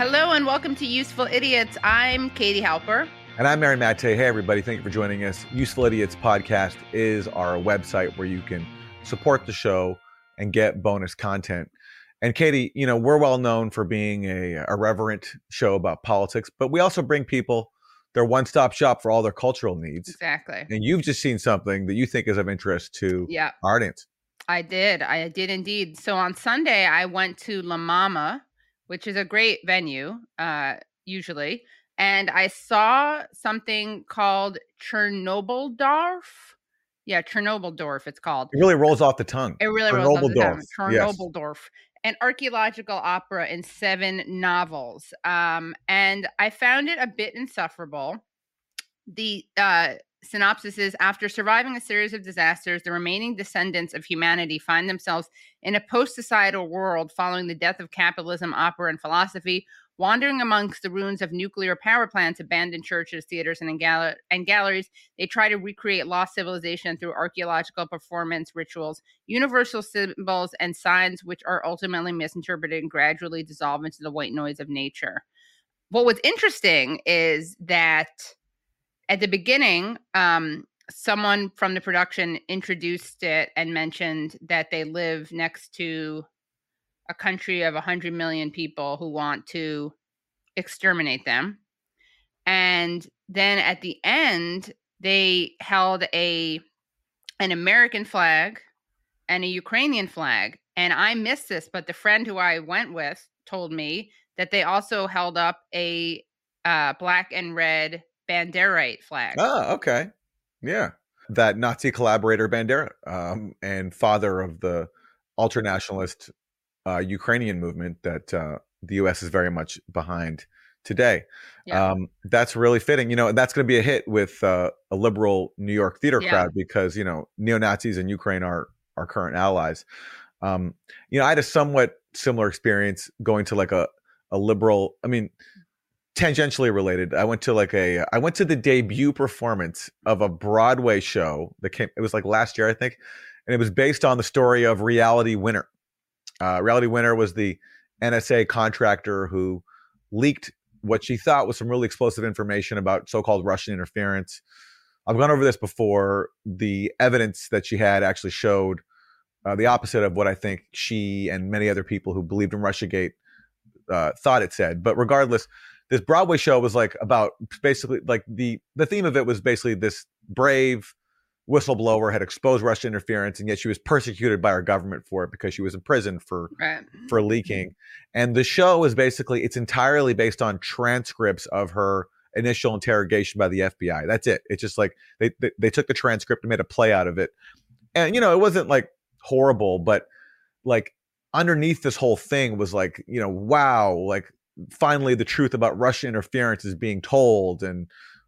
Hello and welcome to Useful Idiots. I'm Katie Halper. And I'm Mary Matte. Hey, everybody. Thank you for joining us. Useful Idiots podcast is our website where you can support the show and get bonus content. And Katie, you know, we're well known for being a irreverent show about politics, but we also bring people their one-stop shop for all their cultural needs. Exactly. And you've just seen something that you think is of interest to our audience. I did indeed. So on Sunday, I went to La Mama, which is a great venue, usually. And I saw something called Chernobyldorf. Yeah, Chernobyldorf, it's called. It really rolls off the tongue. It really rolls off the tongue. Chernobyldorf. Yes. An archaeological opera in 7 novels. And I found it a bit insufferable. The synopsis is, after surviving a series of disasters, the remaining descendants of humanity find themselves in a post-societal world following the death of capitalism, opera, and philosophy. Wandering amongst the ruins of nuclear power plants, abandoned churches, theaters, and galleries, they try to recreate lost civilization through archaeological performance rituals, universal symbols, and signs which are ultimately misinterpreted and gradually dissolve into the white noise of nature. What was interesting is that at the beginning, someone from the production introduced it and mentioned that they live next to a country of 100 million people who want to exterminate them. And then at the end, they held an American flag and a Ukrainian flag. And I missed this, but the friend who I went with told me that they also held up a black and red Banderite flag. Oh, okay. Yeah. That Nazi collaborator Bandera, and father of the ultranationalist Ukrainian movement that the U.S. is very much behind today. Yeah. That's really fitting. You know, that's going to be a hit with a liberal New York theater crowd because, you know, neo-Nazis in Ukraine are our current allies. You know, I had a somewhat similar experience going to like a liberal, I mean, tangentially related. I went to the debut performance of a Broadway show that it was like last year, I think. And it was based on the story of Reality Winner. Reality Winner was the NSA contractor who leaked what she thought was some really explosive information about so-called Russian interference. I've gone over this before. The evidence that she had actually showed the opposite of what I think she and many other people who believed in Russiagate thought it said. But regardless, this Broadway show was like about basically like the theme of it was basically this brave whistleblower had exposed Russian interference, and yet she was persecuted by our government for it because she was in prison for leaking. And the show is basically, it's entirely based on transcripts of her initial interrogation by the FBI. That's it. It's just like they took the transcript and made a play out of it. And, you know, it wasn't like horrible, but like underneath this whole thing was like, you know, wow, like finally the truth about Russian interference is being told. And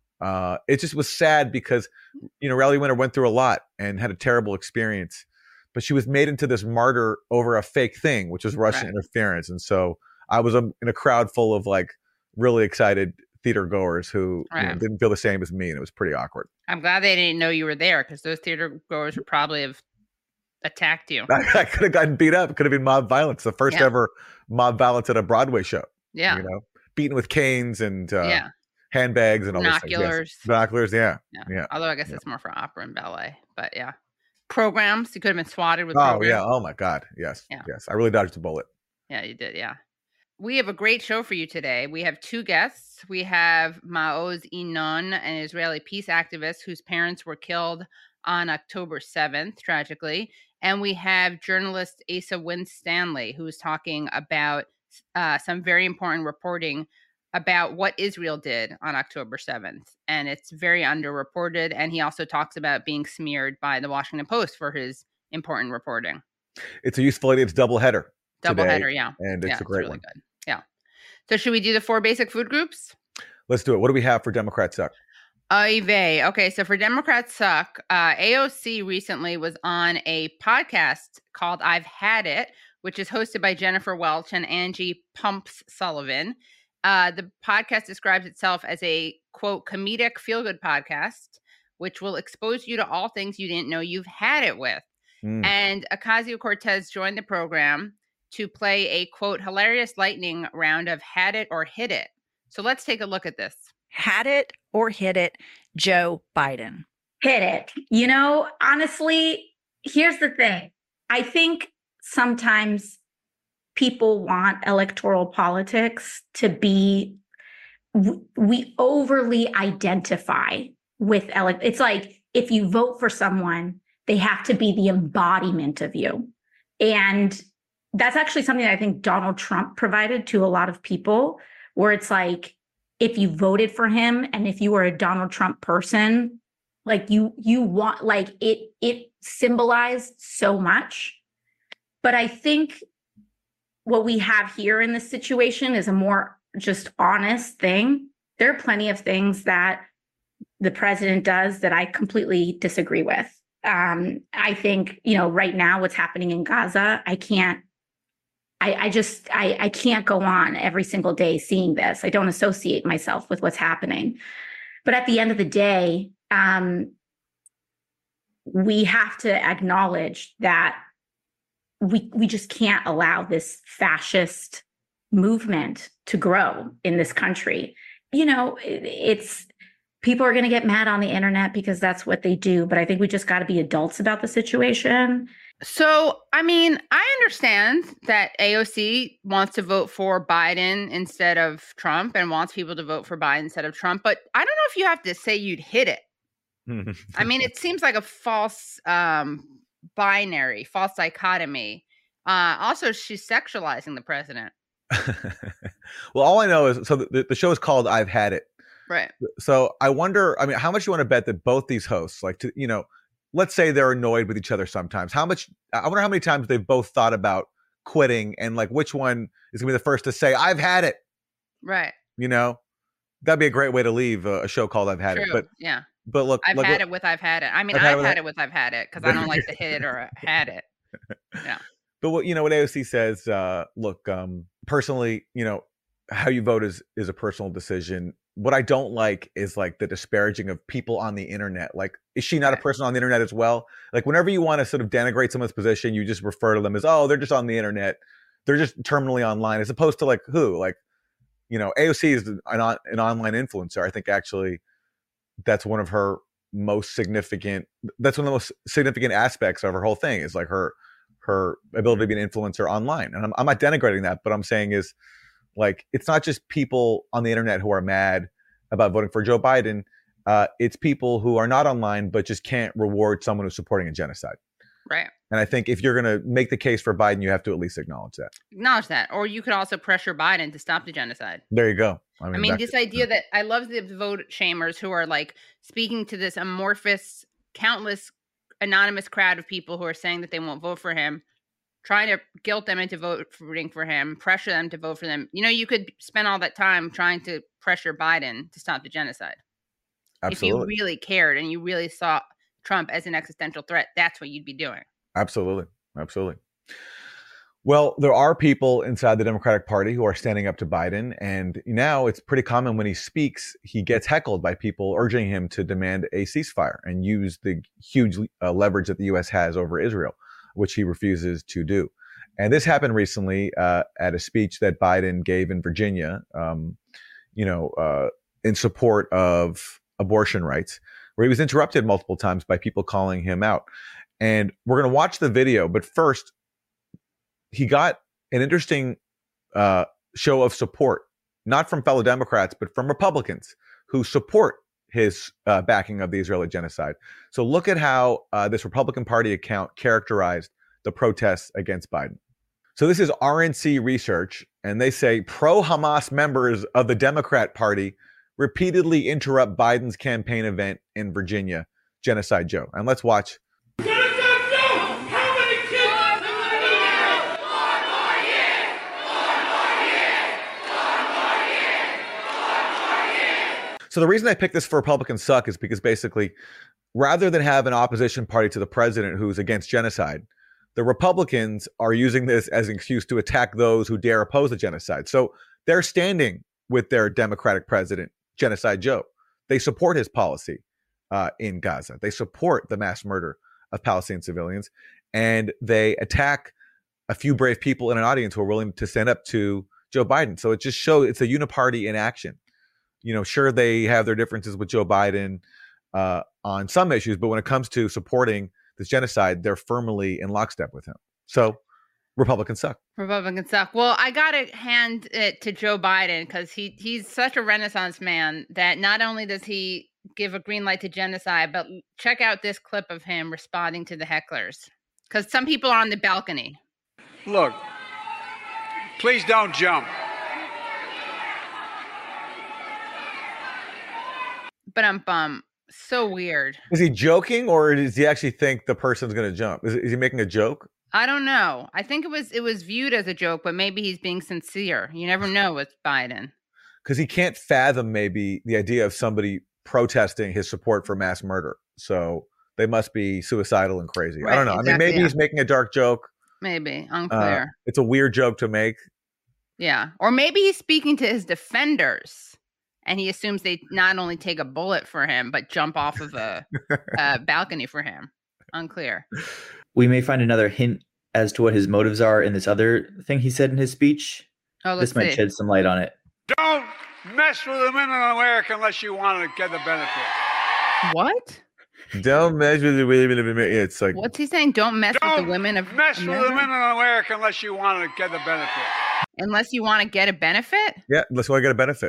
it just was sad because, you know, Reality Winner went through a lot and had a terrible experience, but she was made into this martyr over a fake thing, which was Russian interference. And so I was in a crowd full of like really excited theater goers who you know, didn't feel the same as me. And it was pretty awkward. I'm glad they didn't know you were there because those theater goers would probably have attacked you. I could have gotten beat up. It could have been mob violence. The first ever mob violence at a Broadway show. Yeah. You know, beaten with canes and handbags and all binoculars. Yes. Binoculars, yeah. Although I guess it's more for opera and ballet, but yeah. Programs, you could have been swatted with programs. Yeah. Oh my God. Yes. Yes. I really dodged a bullet. Yeah, you did. Yeah. We have a great show for you today. We have 2 guests. We have Maoz Inon, an Israeli peace activist whose parents were killed on October 7th, tragically. And we have journalist Asa Winstanley, who's talking about some very important reporting about what Israel did on October 7th. And it's very underreported. And he also talks about being smeared by the Washington Post for his important reporting. It's a useful idea. It's doubleheader. Doubleheader, yeah. And it's a great really one. Good. Yeah. So should we do the 4 basic food groups? Let's do it. What do we have for Democrats Suck? Oy vey. Okay, so for Democrats Suck, AOC recently was on a podcast called I've Had It, which is hosted by Jennifer Welch and Angie Pumps Sullivan. The podcast describes itself as a, quote, comedic feel-good podcast, which will expose you to all things you didn't know you've had it with. And Ocasio-Cortez joined the program to play a, quote, hilarious lightning round of Had It or Hit It. So let's take a look at this. Had it or hit it, Joe Biden. Hit it. Honestly, here's the thing. I think sometimes people want electoral politics to be, we overly identify with, it's like if you vote for someone, they have to be the embodiment of you. And that's actually something that I think Donald Trump provided to a lot of people, where it's like, if you voted for him and if you were a Donald Trump person, like you want, like it symbolized so much. But I think what we have here in this situation is a more just honest thing. There are plenty of things that the president does that I completely disagree with. I think, right now what's happening in Gaza, I can't go on every single day seeing this. I don't associate myself with what's happening. But at the end of the day, we have to acknowledge that we just can't allow this fascist movement to grow in this country. It's people are going to get mad on the internet because that's what they do. But I think we just got to be adults about the situation. So, I understand that AOC wants to vote for Biden instead of Trump and wants people to vote for Biden instead of Trump. But I don't know if you have to say you'd hit it. It seems like a false binary, false dichotomy. Also, she's sexualizing the president. Well, all I know is, so the show is called I've Had It. Right. So I wonder, how much you want to bet that both these hosts, let's say they're annoyed with each other sometimes. I wonder how many times they've both thought about quitting and like which one is going to be the first to say, I've had it. Right. That'd be a great way to leave a show called I've Had It. But yeah. But look, I've had it with I've had it. I've had it with I've had it because I don't like to hit it or had it. Yeah. But what AOC says, look, personally, how you vote is a personal decision. What I don't like is like the disparaging of people on the internet. Like, is she not a person on the internet as well? Like, whenever you want to sort of denigrate someone's position, you just refer to them as, oh, they're just on the internet. They're just terminally online, as opposed to like who? Like, AOC is an online influencer. I think actually that's one of her most significant. That's one of the most significant aspects of her whole thing is like her ability to be an influencer online. And I'm not denigrating that, but I'm saying is like, it's not just people on the internet who are mad about voting for Joe Biden. It's people who are not online, but just can't reward someone who's supporting a genocide. Right. And I think if you're going to make the case for Biden, you have to at least acknowledge that. Acknowledge that. Or you could also pressure Biden to stop the genocide. There you go. This idea that I love the vote shamers who are like speaking to this amorphous, countless anonymous crowd of people who are saying that they won't vote for him, trying to guilt them into voting for him, pressure them to vote for them. You could spend all that time trying to pressure Biden to stop the genocide. Absolutely. If you really cared and you really saw Trump as an existential threat, that's what you'd be doing. Absolutely. Well, there are people inside the Democratic Party who are standing up to Biden. And now it's pretty common when he speaks, he gets heckled by people urging him to demand a ceasefire and use the huge leverage that the U.S. has over Israel, which he refuses to do. And this happened recently at a speech that Biden gave in Virginia, in support of abortion rights, where he was interrupted multiple times by people calling him out. And we're going to watch the video. But first, he got an interesting show of support, not from fellow Democrats, but from Republicans who support his backing of the Israeli genocide. So look at how this Republican Party account characterized the protests against Biden. So this is RNC research, and they say pro-Hamas members of the Democrat Party repeatedly interrupt Biden's campaign event in Virginia, Genocide Joe. And let's watch. So the reason I picked this for Republicans Suck is because basically, rather than have an opposition party to the president who's against genocide, the Republicans are using this as an excuse to attack those who dare oppose the genocide. So they're standing with their Democratic president, Genocide Joe. They support his policy in Gaza. They support the mass murder of Palestinian civilians, and they attack a few brave people in an audience who are willing to stand up to Joe Biden. So it just shows it's a uniparty in action. Sure, they have their differences with Joe Biden on some issues, but when it comes to supporting this genocide, they're firmly in lockstep with him. So Republicans suck. Republicans suck. Well, I got to hand it to Joe Biden because he's such a Renaissance man that not only does he give a green light to genocide, but check out this clip of him responding to the hecklers. Because some people are on the balcony. Look, please don't jump. But so weird. Is he joking, or does he actually think the person's going to jump? Is he making a joke? I don't know. I think it was viewed as a joke, but maybe he's being sincere. You never know with Biden. Because he can't fathom maybe the idea of somebody protesting his support for mass murder. So they must be suicidal and crazy. Right, I don't know. Exactly, I mean, maybe he's making a dark joke. Maybe. Unclear. It's a weird joke to make. Yeah. Or maybe he's speaking to his defenders and he assumes they not only take a bullet for him, but jump off of a balcony for him. Unclear. We may find another hint as to what his motives are in this other thing he said in his speech. Oh, this might shed some light on it. Don't mess with the women in America unless you want to get the benefit. What? Don't mess with the women of America. It's like, what's he saying? Don't mess with the women of America? Don't mess with the women in America unless you want to get the benefit. Unless you want to get a benefit? Yeah, unless you want to get a benefit.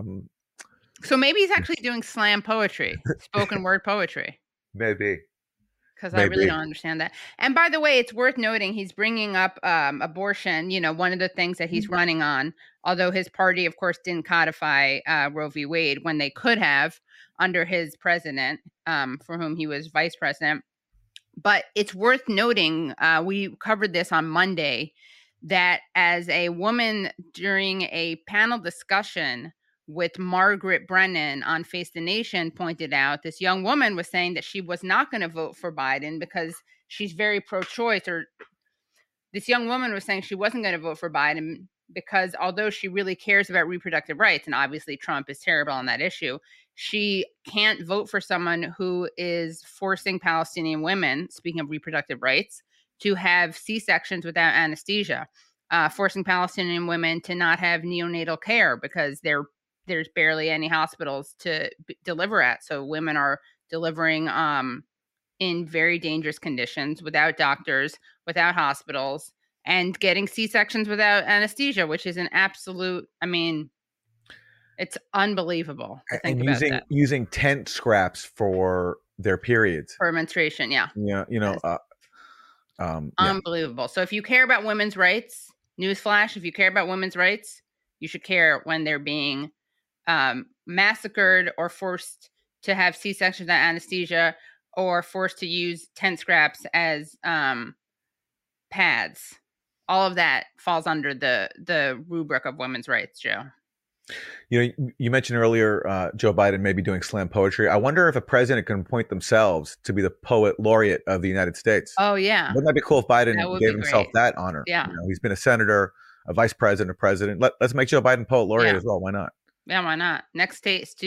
So maybe he's actually doing slam poetry, spoken word poetry. Maybe. Because I really don't understand that. And by the way, it's worth noting he's bringing up abortion, one of the things that he's running on, although his party, of course, didn't codify Roe v. Wade when they could have under his president, for whom he was vice president. But it's worth noting, we covered this on Monday, that as a woman during a panel discussion with Margaret Brennan on Face the Nation pointed out, this young woman was saying that she was not going to vote for Biden because she's very pro-choice, or this young woman was saying she wasn't going to vote for Biden because although she really cares about reproductive rights, and obviously Trump is terrible on that issue, she can't vote for someone who is forcing Palestinian women, speaking of reproductive rights, to have C-sections without anesthesia, forcing Palestinian women to not have neonatal care because there's barely any hospitals to deliver at. So women are delivering in very dangerous conditions without doctors, without hospitals, and getting C-sections without anesthesia, which is an absolute, it's unbelievable to think and about that. Using tent scraps for their periods. For menstruation, yeah. Yeah, unbelievable. So if you care about women's rights, newsflash, if you care about women's rights, you should care when they're being massacred or forced to have C-sections without anesthesia or forced to use tent scraps as pads. All of that falls under the rubric of women's rights, Joe. You mentioned earlier Joe Biden may be doing slam poetry. I wonder if a president can appoint themselves to be the poet laureate of the United States. Oh, yeah. Wouldn't that be cool if Biden gave himself that honor? Yeah. He's been a senator, a vice president, a president. Let's make Joe Biden poet laureate as well. Why not? Yeah, why not? Next,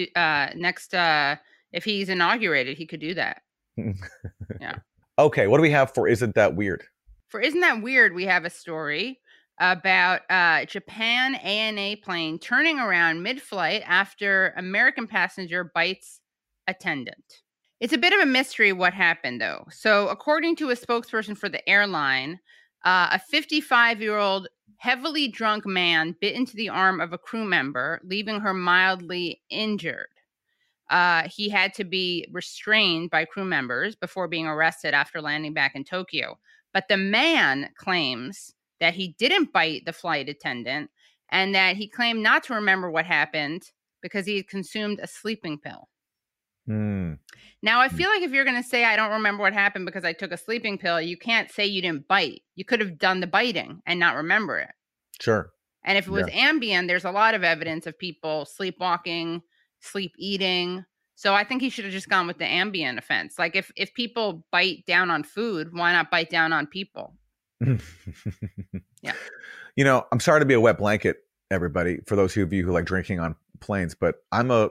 if he's inaugurated, he could do that. Yeah. Okay, what do we have for Isn't That Weird? For Isn't That Weird, we have a story about Japan ANA plane turning around mid-flight after American passenger bites attendant. It's a bit of a mystery what happened, though. So according to a spokesperson for the airline, a 55-year-old heavily drunk man bit into the arm of a crew member, leaving her mildly injured. He had to be restrained by crew members before being arrested after landing back in Tokyo. But the man claims that he didn't bite the flight attendant and that he claimed not to remember what happened because he had consumed a sleeping pill. Now, I feel like if you're going to say, I don't remember what happened because I took a sleeping pill, you can't say you didn't bite. You could have done the biting and not remember it. Sure. And if it was Ambien, there's a lot of evidence of people sleepwalking, sleep eating. So I think he should have just gone with the Ambien offense. Like if people bite down on food, why not bite down on people? Yeah. I'm sorry to be a wet blanket, everybody, for those of you who like drinking on planes, but I'm an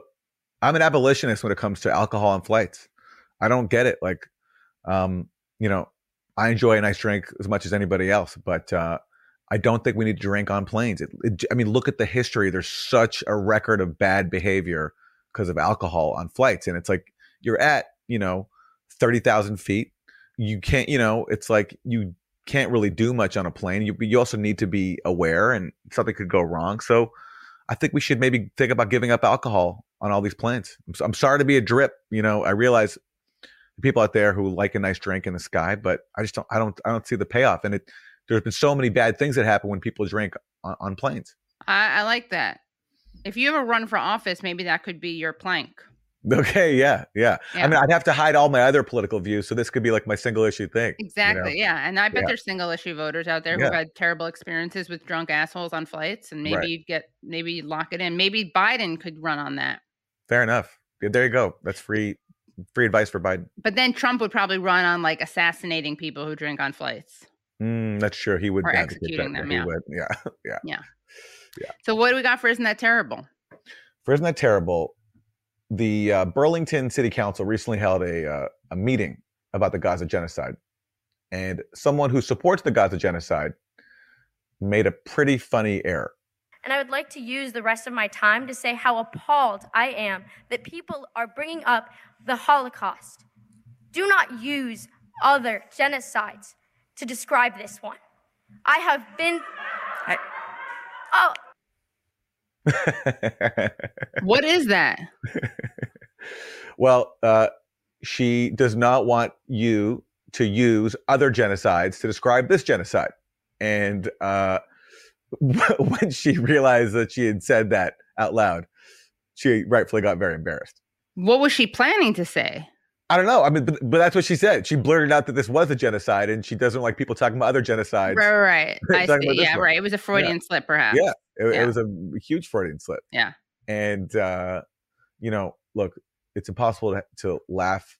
abolitionist when it comes to alcohol on flights. I don't get it. Like, I enjoy a nice drink as much as anybody else, but I don't think we need to drink on planes. I mean, look at the history. There's such a record of bad behavior because of alcohol on flights. And it's like you're at, 30,000 feet. You can't, it's like you can't really do much on a plane. You also need to be aware and something could go wrong. So I think we should maybe think about giving up alcohol on all these planes. I'm sorry to be a drip. I realize the people out there who like a nice drink in the sky, but I don't see the payoff. And there's been so many bad things that happen when people drink on planes. I like that. If you ever run for office, maybe that could be your plank. Okay, yeah. I mean, I'd have to hide all my other political views, so this could be like my single issue thing. Exactly, yeah. And I bet there's single issue voters out there who've had terrible experiences with drunk assholes on flights, and maybe maybe lock it in. Maybe Biden could run on that. Fair enough. There you go. That's free advice for Biden. But then Trump would probably run on like assassinating people who drink on flights. That's true. He would or executing them. He would. Yeah. So what do we got for Isn't That Terrible? For Isn't That Terrible? The Burlington City Council recently held a meeting about the Gaza genocide, and someone who supports the Gaza genocide made a pretty funny error. And I would like to use the rest of my time to say how appalled I am that people are bringing up the Holocaust. Do not use other genocides to describe this one. I have been... What is that? Well, she does not want you to use other genocides to describe this genocide. And when she realized that she had said that out loud, she rightfully got very embarrassed. What was she planning to say? I don't know. I mean, but that's what she said. She blurted out that this was a genocide, and she doesn't like people talking about other genocides. Right. I see. Yeah, right. It was a Freudian slip, perhaps. Yeah, it was a huge Freudian slip. Yeah. And look, it's impossible to laugh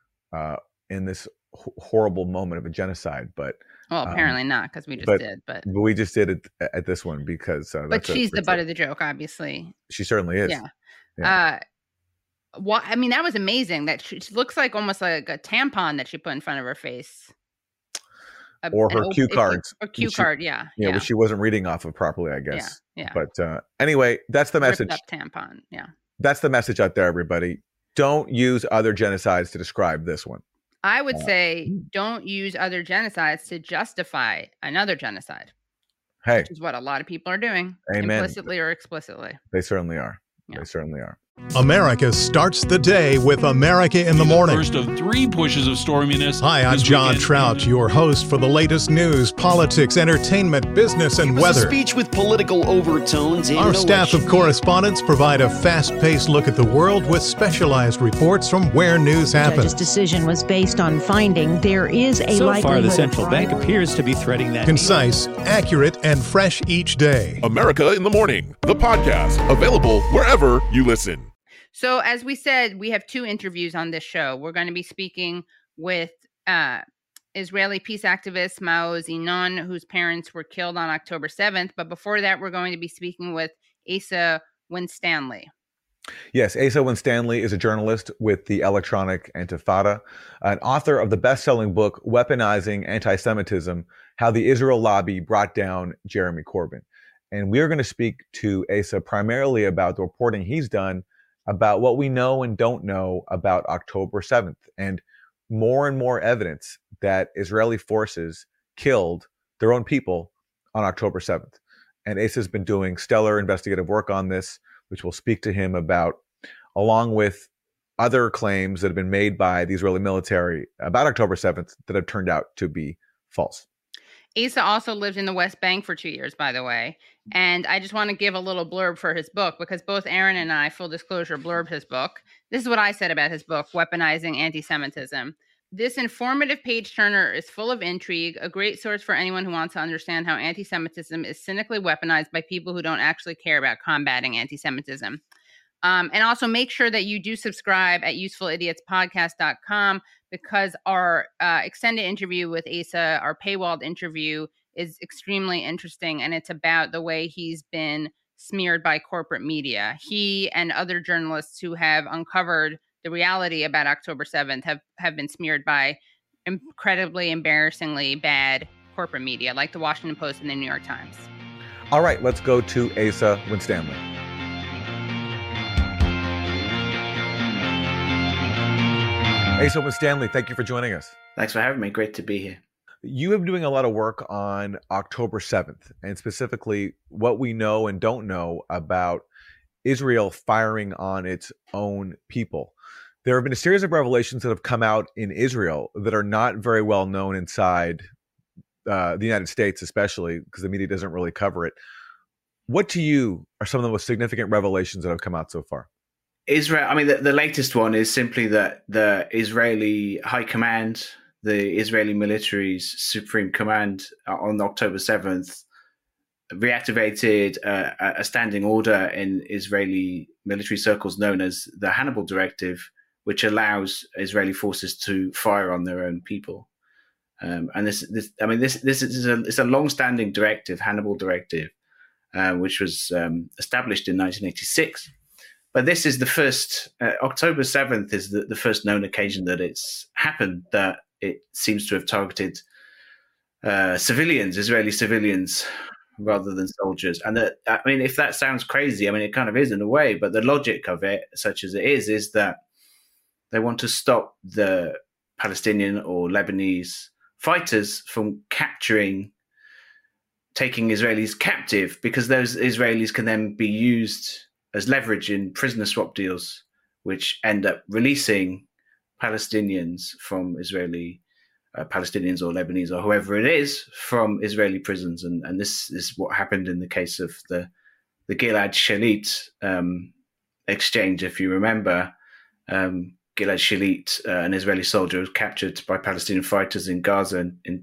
in this horrible moment of a genocide, but apparently not, because we just did. But we just did it at this one because. But she's the butt of the joke, obviously. She certainly is. Yeah. I mean, that was amazing. That she looks like almost like a tampon that she put in front of her face. Or her cue cards. A cue card, yeah. Yeah, which she wasn't reading off of properly, I guess. Yeah. But anyway, that's the message. Ripped up tampon, yeah. That's the message out there, everybody. Don't use other genocides to describe this one. I would say don't use other genocides to justify another genocide. Hey. Which is what a lot of people are doing. Amen. Implicitly or explicitly. They certainly are. Yeah. They certainly are. America starts the day with America in the Morning. First of 3 pushes of storminess. Hi, I'm John Trout, your host for the latest news, politics, entertainment, business, and weather. A speech with political overtones. Our staff of correspondents provide a fast-paced look at the world with specialized reports from where news happens. The judge's decision was based on finding there is a likelihood. So far, the central bank appears to be threading that. Concise, accurate, and fresh each day. America in the Morning, the podcast, available wherever you listen. So as we said, we have 2 interviews on this show. We're going to be speaking with Israeli peace activist Maoz Yinon, whose parents were killed on October 7th. But before that, we're going to be speaking with Asa Winstanley. Yes, Asa Winstanley is a journalist with the Electronic Intifada, an author of the best-selling book, Weaponizing Anti-Semitism, How the Israel Lobby Brought Down Jeremy Corbyn. And we're going to speak to Asa primarily about the reporting he's done about what we know and don't know about October 7th, and more evidence that Israeli forces killed their own people on October 7th. And Asa has been doing stellar investigative work on this, which we'll speak to him about, along with other claims that have been made by the Israeli military about October 7th that have turned out to be false. Asa also lived in the West Bank for 2 years, by the way. And I just want to give a little blurb for his book, because both Aaron and I, full disclosure, blurbed his book. This is what I said about his book, Weaponizing Anti-Semitism. This informative page-turner is full of intrigue, a great source for anyone who wants to understand how anti-Semitism is cynically weaponized by people who don't actually care about combating anti-Semitism. And also make sure that you do subscribe at usefulidiots.podcast.com, because our extended interview with Asa, our paywalled interview, is extremely interesting. And it's about the way he's been smeared by corporate media. He and other journalists who have uncovered the reality about October 7th have been smeared by incredibly embarrassingly bad corporate media like the Washington Post and the New York Times. All right, let's go to Asa Winstanley. Asa Winstanley, thank you for joining us. Thanks for having me. Great to be here. You have been doing a lot of work on October 7th, and specifically what we know and don't know about Israel firing on its own people. There have been a series of revelations that have come out in Israel that are not very well known inside the United States, especially because the media doesn't really cover it. What to you are some of the most significant revelations that have come out so far? Israel, I mean, the latest one is simply that the Israeli High Command, the Israeli military's Supreme Command on October 7th reactivated a standing order in Israeli military circles known as the Hannibal Directive, which allows Israeli forces to fire on their own people. And this is a long-standing directive, Hannibal Directive, which was established in 1986. But this is the first, October 7th is the first known occasion that it's happened, that it seems to have targeted civilians, Israeli civilians, rather than soldiers. And if that sounds crazy, I mean, it kind of is in a way, but the logic of it, such as it is that they want to stop the Palestinian or Lebanese fighters from taking Israelis captive, because those Israelis can then be used as leverage in prisoner swap deals, which end up releasing Palestinians from Palestinians or Lebanese or whoever it is from Israeli prisons. And this is what happened in the case of the Gilad Shalit exchange, if you remember. Gilad Shalit, an Israeli soldier, was captured by Palestinian fighters in Gaza in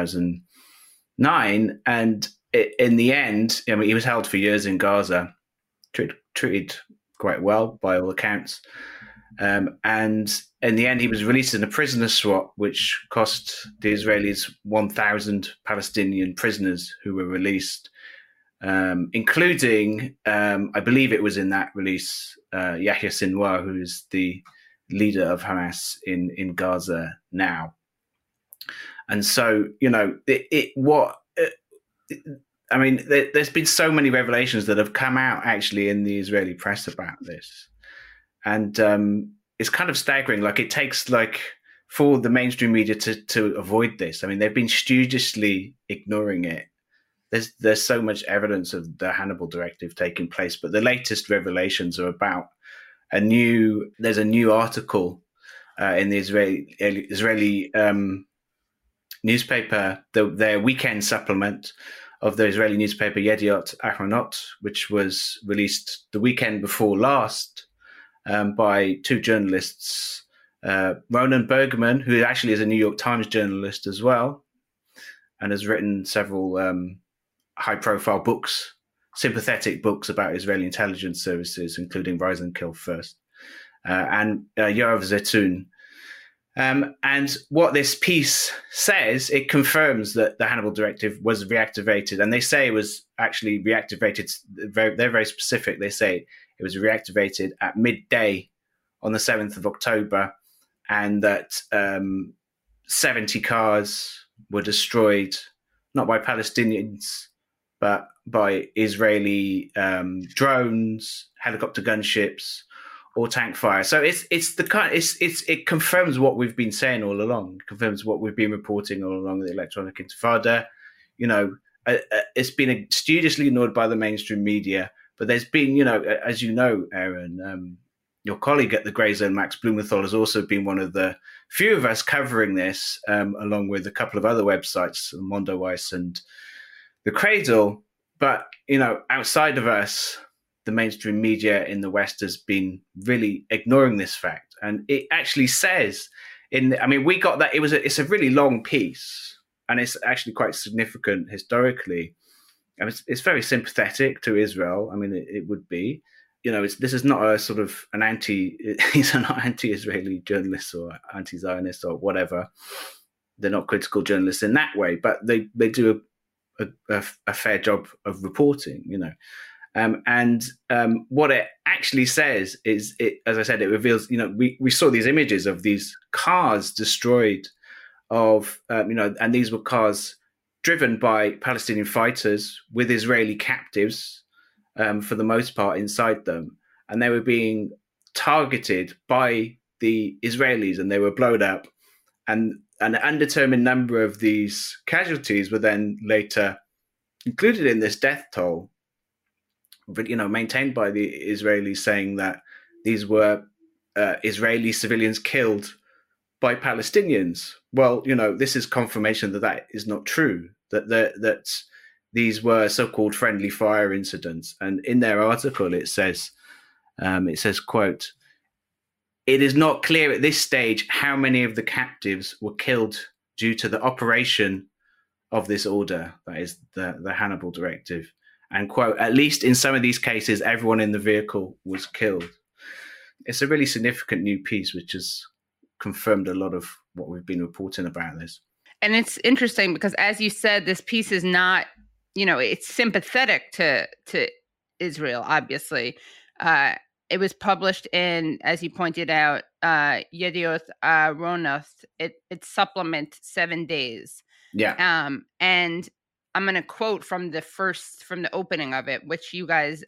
2009. And in the end, I mean, he was held for years in Gaza, treated quite well by all accounts. And in the end, he was released in a prisoner swap, which cost the Israelis 1,000 Palestinian prisoners who were released, including, I believe it was in that release, Yahya Sinwar, who is the leader of Hamas in Gaza now. And so, there's been so many revelations that have come out actually in the Israeli press about this. And it's kind of staggering. Like, it takes for the mainstream media to avoid this. I mean, they've been studiously ignoring it. There's so much evidence of the Hannibal Directive taking place, but the latest revelations are about there's a new article in the Israeli newspaper, their weekend supplement of the Israeli newspaper Yediot Ahronot, which was released the weekend before last by two journalists, Ronan Bergman, who actually is a New York Times journalist as well, and has written several high-profile books, sympathetic books about Israeli intelligence services, including Rise and Kill First, and Yoav Zeytun. And what this piece says, it confirms that the Hannibal Directive was reactivated, and they say it was actually reactivated. They're very specific. They say it was reactivated at midday on the 7th of October, and that 70 cars were destroyed, not by Palestinians, but by Israeli drones, helicopter gunships, or tank fire. So it confirms what we've been saying all along. It confirms what we've been reporting all along, the electronic intifada. It's been studiously ignored by the mainstream media. But there's been, as you know, Aaron, your colleague at the Grey Zone, Max Blumenthal, has also been one of the few of us covering this, along with a couple of other websites, Mondoweiss and The Cradle. But, outside of us, the mainstream media in the West has been really ignoring this fact. And it actually says we got that it's a really long piece, and it's actually quite significant historically. And it's very sympathetic to Israel. I mean, it would be, this is not a sort of he's not anti-Israeli journalist or anti-Zionist or whatever. They're not critical journalists in that way, but they do a fair job of reporting, And what it actually says is, as I said, it reveals, we saw these images of these cars destroyed of, and these were cars driven by Palestinian fighters with Israeli captives, for the most part, inside them. And they were being targeted by the Israelis, and they were blown up. And an undetermined number of these casualties were then later included in this death toll, but, maintained by the Israelis, saying that these were Israeli civilians killed by Palestinians. Well, this is confirmation that is not true, that these were so-called friendly fire incidents. And in their article, it says, quote, "It is not clear at this stage how many of the captives were killed due to the operation of this order," that is the Hannibal Directive. And quote, "At least in some of these cases, everyone in the vehicle was killed." It's a really significant new piece, which has confirmed a lot of what we've been reporting about this. And it's interesting because, as you said, this piece is not, it's sympathetic to Israel, obviously. It was published in, as you pointed out, Yedioth Ahronoth. It supplement 7 days. Yeah. And I'm going to quote from the opening of it, which you guys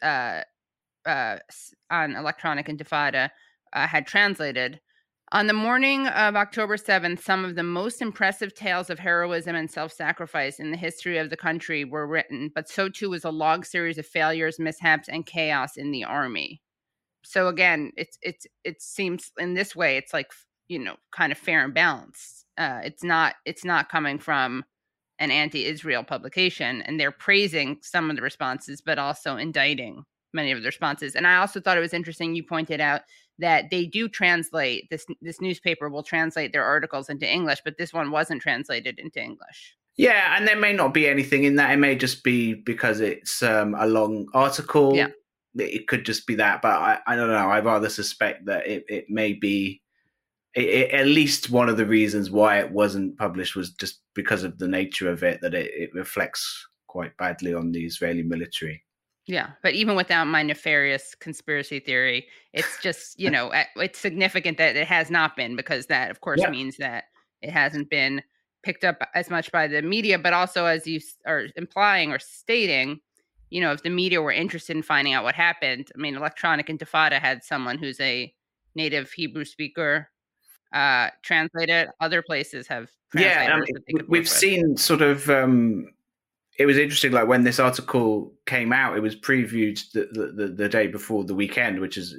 on Electronic Intifada had translated. "On the morning of October 7th, some of the most impressive tales of heroism and self-sacrifice in the history of the country were written, but so too was a long series of failures, mishaps, and chaos in the army." So again, it seems in this way, it's like, kind of fair and balanced. It's not coming from an anti-Israel publication, and they're praising some of the responses, but also indicting many of the responses. And I also thought it was interesting, you pointed out that they do translate, this newspaper will translate their articles into English, but this one wasn't translated into English. Yeah, and there may not be anything in that. It may just be because it's a long article. Yeah. It could just be that, but I don't know. I rather suspect that it may be, at least one of the reasons why it wasn't published was just because of the nature of it, that it reflects quite badly on the Israeli military. Yeah, but even without my nefarious conspiracy theory, it's just, it's significant that it has not been, because that, of course, means that it hasn't been picked up as much by the media, but also, as you are implying or stating, if the media were interested in finding out what happened, I mean, Electronic Intifada had someone who's a native Hebrew speaker translate it. Other places have translators. Yeah, we've seen sort of. It was interesting, like when this article came out, it was previewed the day before the weekend, which is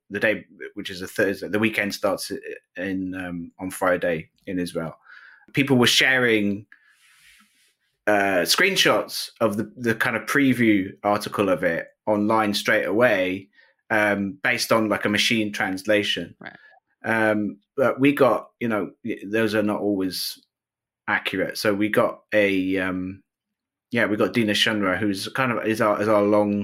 a Thursday. The weekend starts on Friday in Israel. People were sharing screenshots of the kind of preview article of it online straight away, based on like a machine translation. Right. But we got, those are not always accurate. So we got we got Dina Shunra, who's kind of is our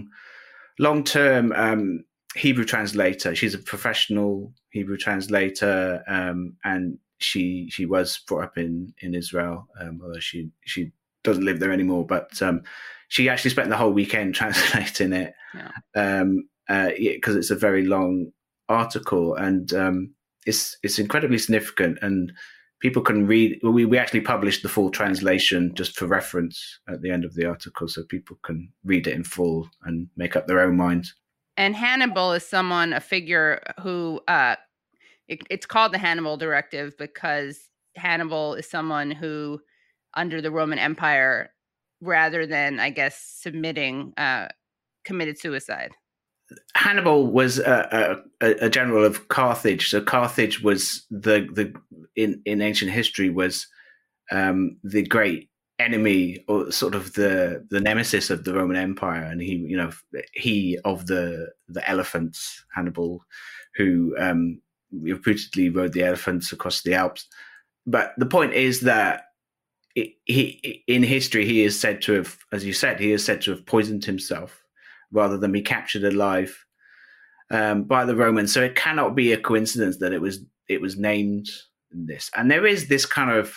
long-term Hebrew translator. She's a professional Hebrew translator, and she was brought up in Israel, although she doesn't live there anymore. But she actually spent the whole weekend translating it, because it's a very long article, and it's incredibly significant, and people can read. We actually published the full translation just for reference at the end of the article, so people can read it in full and make up their own minds. And Hannibal is a figure who it's called the Hannibal Directive because Hannibal is someone who, under the Roman Empire, rather than, I guess, submitting, committed suicide. Hannibal was a general of Carthage. So Carthage was in ancient history was the great enemy, or sort of the nemesis of the Roman Empire, and he of the elephants, Hannibal, who reputedly rode the elephants across the Alps. But the point is that he in history he is said to have, as you said, poisoned himself rather than be captured alive by the Romans. So it cannot be a coincidence that it was named this. And there is this kind of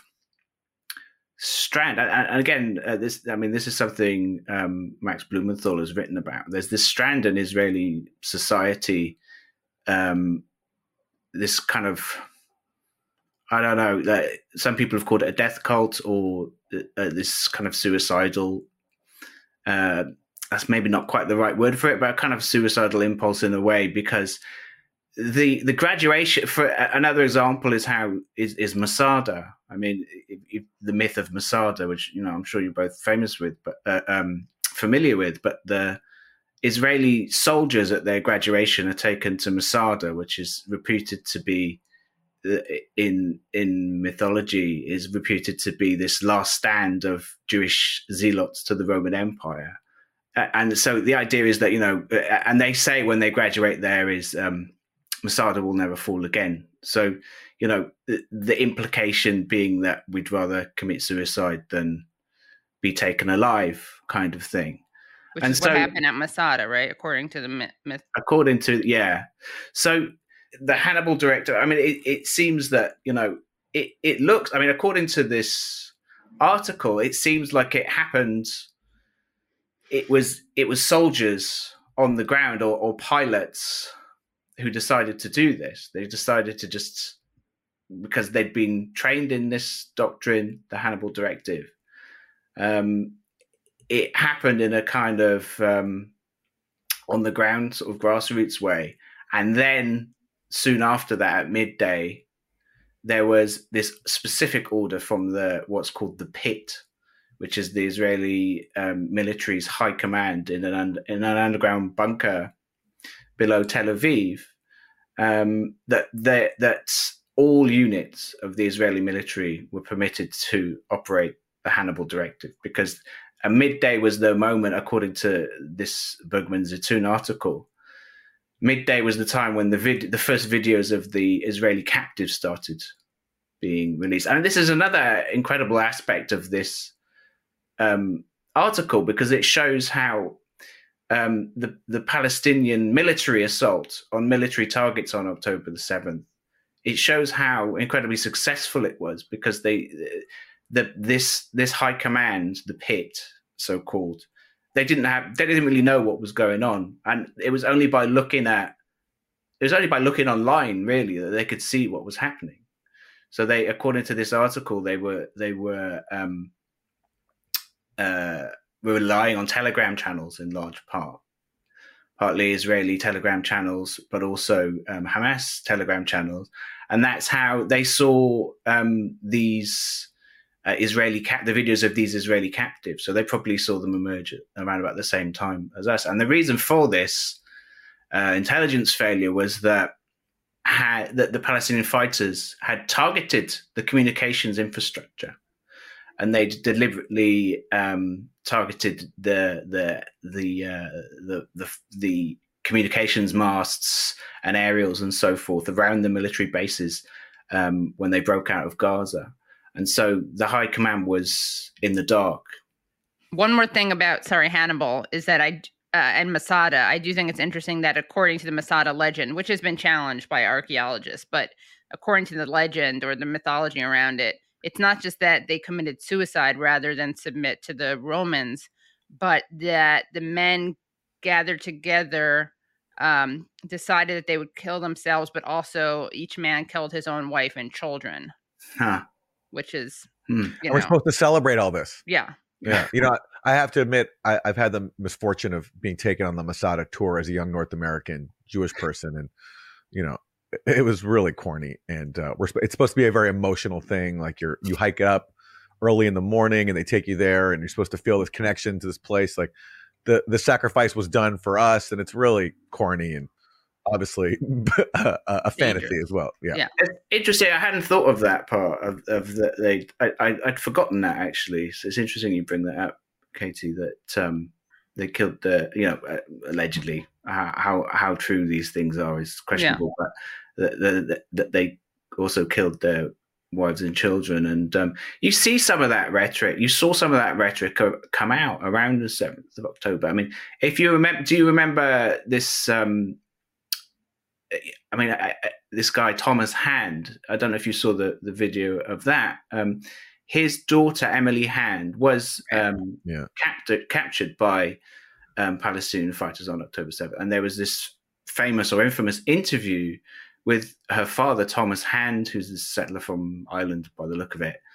strand, and again, this is something Max Blumenthal has written about. There's this strand in Israeli society, this kind of I don't know. Some people have called it a death cult or this kind of suicidal. That's maybe not quite the right word for it, but a kind of suicidal impulse in a way, because the graduation. For another example is Masada. I mean, the myth of Masada, which I'm sure you're both familiar with, but the Israeli soldiers at their graduation are taken to Masada, which is reputed to be, in mythology, is reputed to be this last stand of Jewish zealots to the Roman Empire. And so the idea is that, and they say when they graduate there is Masada will never fall again. So, the implication being that we'd rather commit suicide than be taken alive, kind of thing. Which is what happened at Masada, right? According to the myth. According to, yeah. So the Hannibal director, I mean, it seems that, it looks, I mean, according to this article, it seems like it happened. It was soldiers on the ground or pilots who decided to do this. They decided to just, because they'd been trained in this doctrine, the Hannibal Directive. It happened in a kind of on the ground sort of grassroots way. And then soon after that, at midday, there was this specific order from what's called the Pit, which is the Israeli military's high command in an underground bunker below Tel Aviv, that all units of the Israeli military were permitted to operate the Hannibal Directive, because at midday was the moment, according to this Bergman Zitun article, midday was the time when the first videos of the Israeli captives started being released. And this is another incredible aspect of this article, because it shows how the Palestinian military assault on military targets on October the 7th, it shows how incredibly successful it was, because this high command, the Pit, so-called, they didn't really know what was going on, and it was only by looking online, really, that they could see what was happening. So they, according to this article, they were relying on Telegram channels in large part, partly Israeli Telegram channels, but also Hamas Telegram channels. And that's how they saw these the videos of these Israeli captives. So they probably saw them emerge around about the same time as us. And the reason for this intelligence failure was that the Palestinian fighters had targeted the communications infrastructure, and they deliberately targeted the communications masts and aerials and so forth around the military bases when they broke out of Gaza. And so the high command was in the dark. One more thing about, Hannibal, is that and Masada, I do think it's interesting that according to the Masada legend, which has been challenged by archaeologists, but according to the legend or the mythology around it, it's not just that they committed suicide rather than submit to the Romans, but that the men gathered together, decided that they would kill themselves, but also each man killed his own wife and children. Huh. Which is, we're supposed to celebrate all this. Yeah. Yeah. I have to admit, I've had the misfortune of being taken on the Masada tour as a young North American Jewish person. And, it was really corny. And it's supposed to be a very emotional thing. Like you hike up early in the morning and they take you there and you're supposed to feel this connection to this place. Like the sacrifice was done for us. And it's really corny and obviously a fantasy as well. Yeah. It's interesting. I hadn't thought of that part of the I'd forgotten that, actually. So it's interesting you bring that up, Katie, that they killed allegedly. How true these things are is questionable, but that they also killed their wives and children. And you see some of that rhetoric. You saw some of that rhetoric come out around the 7th of October. I mean, if you remember, do you remember this? This guy, Thomas Hand, I don't know if you saw the video of that. His daughter, Emily Hand, was captured by Palestinian fighters on October 7th. And there was this famous or infamous interview with her father, Thomas Hand, who's a settler from Ireland by the look of it.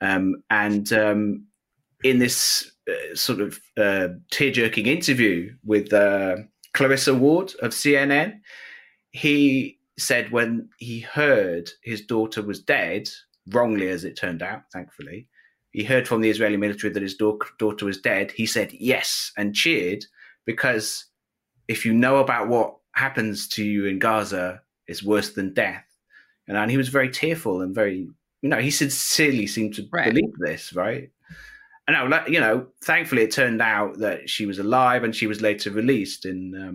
In this sort of tear-jerking interview with Clarissa Ward of CNN, he said when he heard his daughter was dead, wrongly as it turned out, thankfully, he heard from the Israeli military that his daughter was dead. He said yes and cheered, because if you know about what happens to you in Gaza, it's worse than death. And he was very tearful and very, he sincerely seemed to believe this, right? And thankfully it turned out that she was alive, and she was later released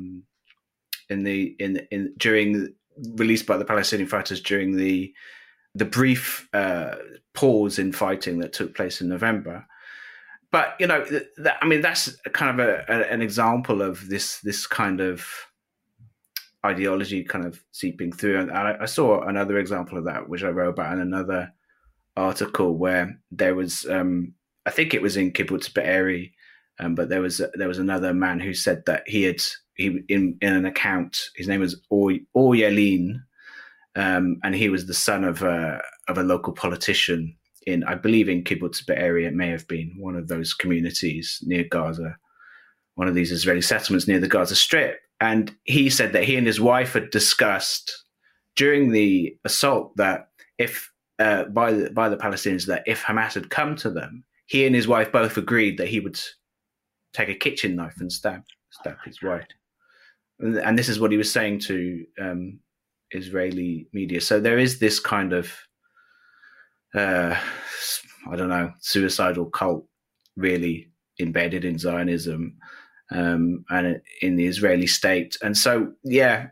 released by the Palestinian fighters during the brief pause in fighting that took place in November. But that's kind of an example of this kind of ideology kind of seeping through. And I saw another example of that, which I wrote about in another article, where there was, I think it was in Kibbutz Be'eri, but there was another man who said that he in an account, his name was Or Yalin, and he was the son of a local politician I believe in Kibbutz Be'eri. It may have been one of those communities near Gaza, one of these Israeli settlements near the Gaza Strip. And he said that he and his wife had discussed during the assault that if by the Palestinians, that if Hamas had come to them, he and his wife both agreed that he would take a kitchen knife and stab his wife. And this is what he was saying to Israeli media. So there is this kind of, suicidal cult really embedded in Zionism and in the Israeli state. And so, and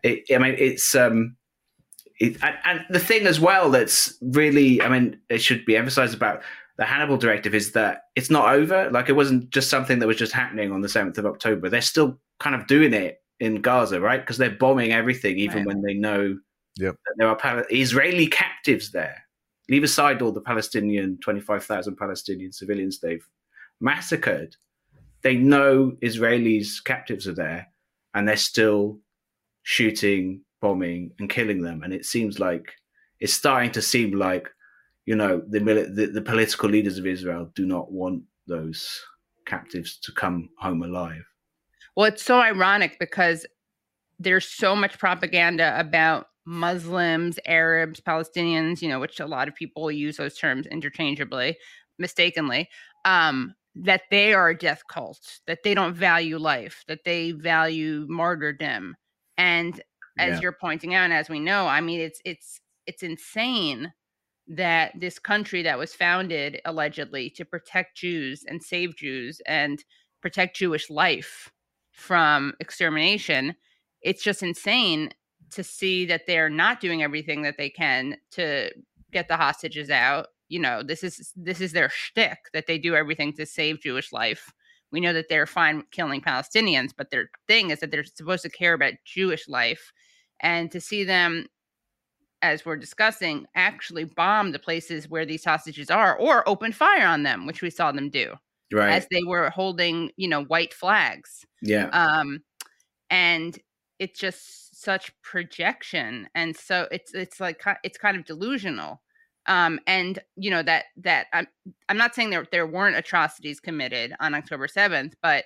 the thing as well that's really, it should be emphasized about the Hannibal Directive is that it's not over. Like, it wasn't just something that was just happening on the 7th of October. They're still kind of doing it in Gaza, right? Because they're bombing everything, even when they know that there are Israeli captives there. Leave aside all the 25,000 Palestinian civilians they've massacred. They know Israelis captives are there, and they're still shooting, bombing, and killing them. And it's starting to seem like, the political leaders of Israel do not want those captives to come home alive. Well, it's so ironic because there's so much propaganda about Muslims, Arabs, Palestinians, which a lot of people use those terms interchangeably, mistakenly, that they are a death cult, that they don't value life, that they value martyrdom. And as you're pointing out, and as we know, it's insane that this country that was founded allegedly to protect Jews and save Jews and protect Jewish life from extermination, it's just insane to see that they're not doing everything that they can to get the hostages out. This is their shtick, that they do everything to save Jewish life. We know that they're fine killing Palestinians, but their thing is that they're supposed to care about Jewish life. And to see them, as we're discussing, actually bomb the places where these hostages are, or open fire on them, which we saw them do, right, as they were holding, white flags. Yeah. And it's just such projection, and so it's like it's kind of delusional. And that I'm not saying there weren't atrocities committed on October 7th, but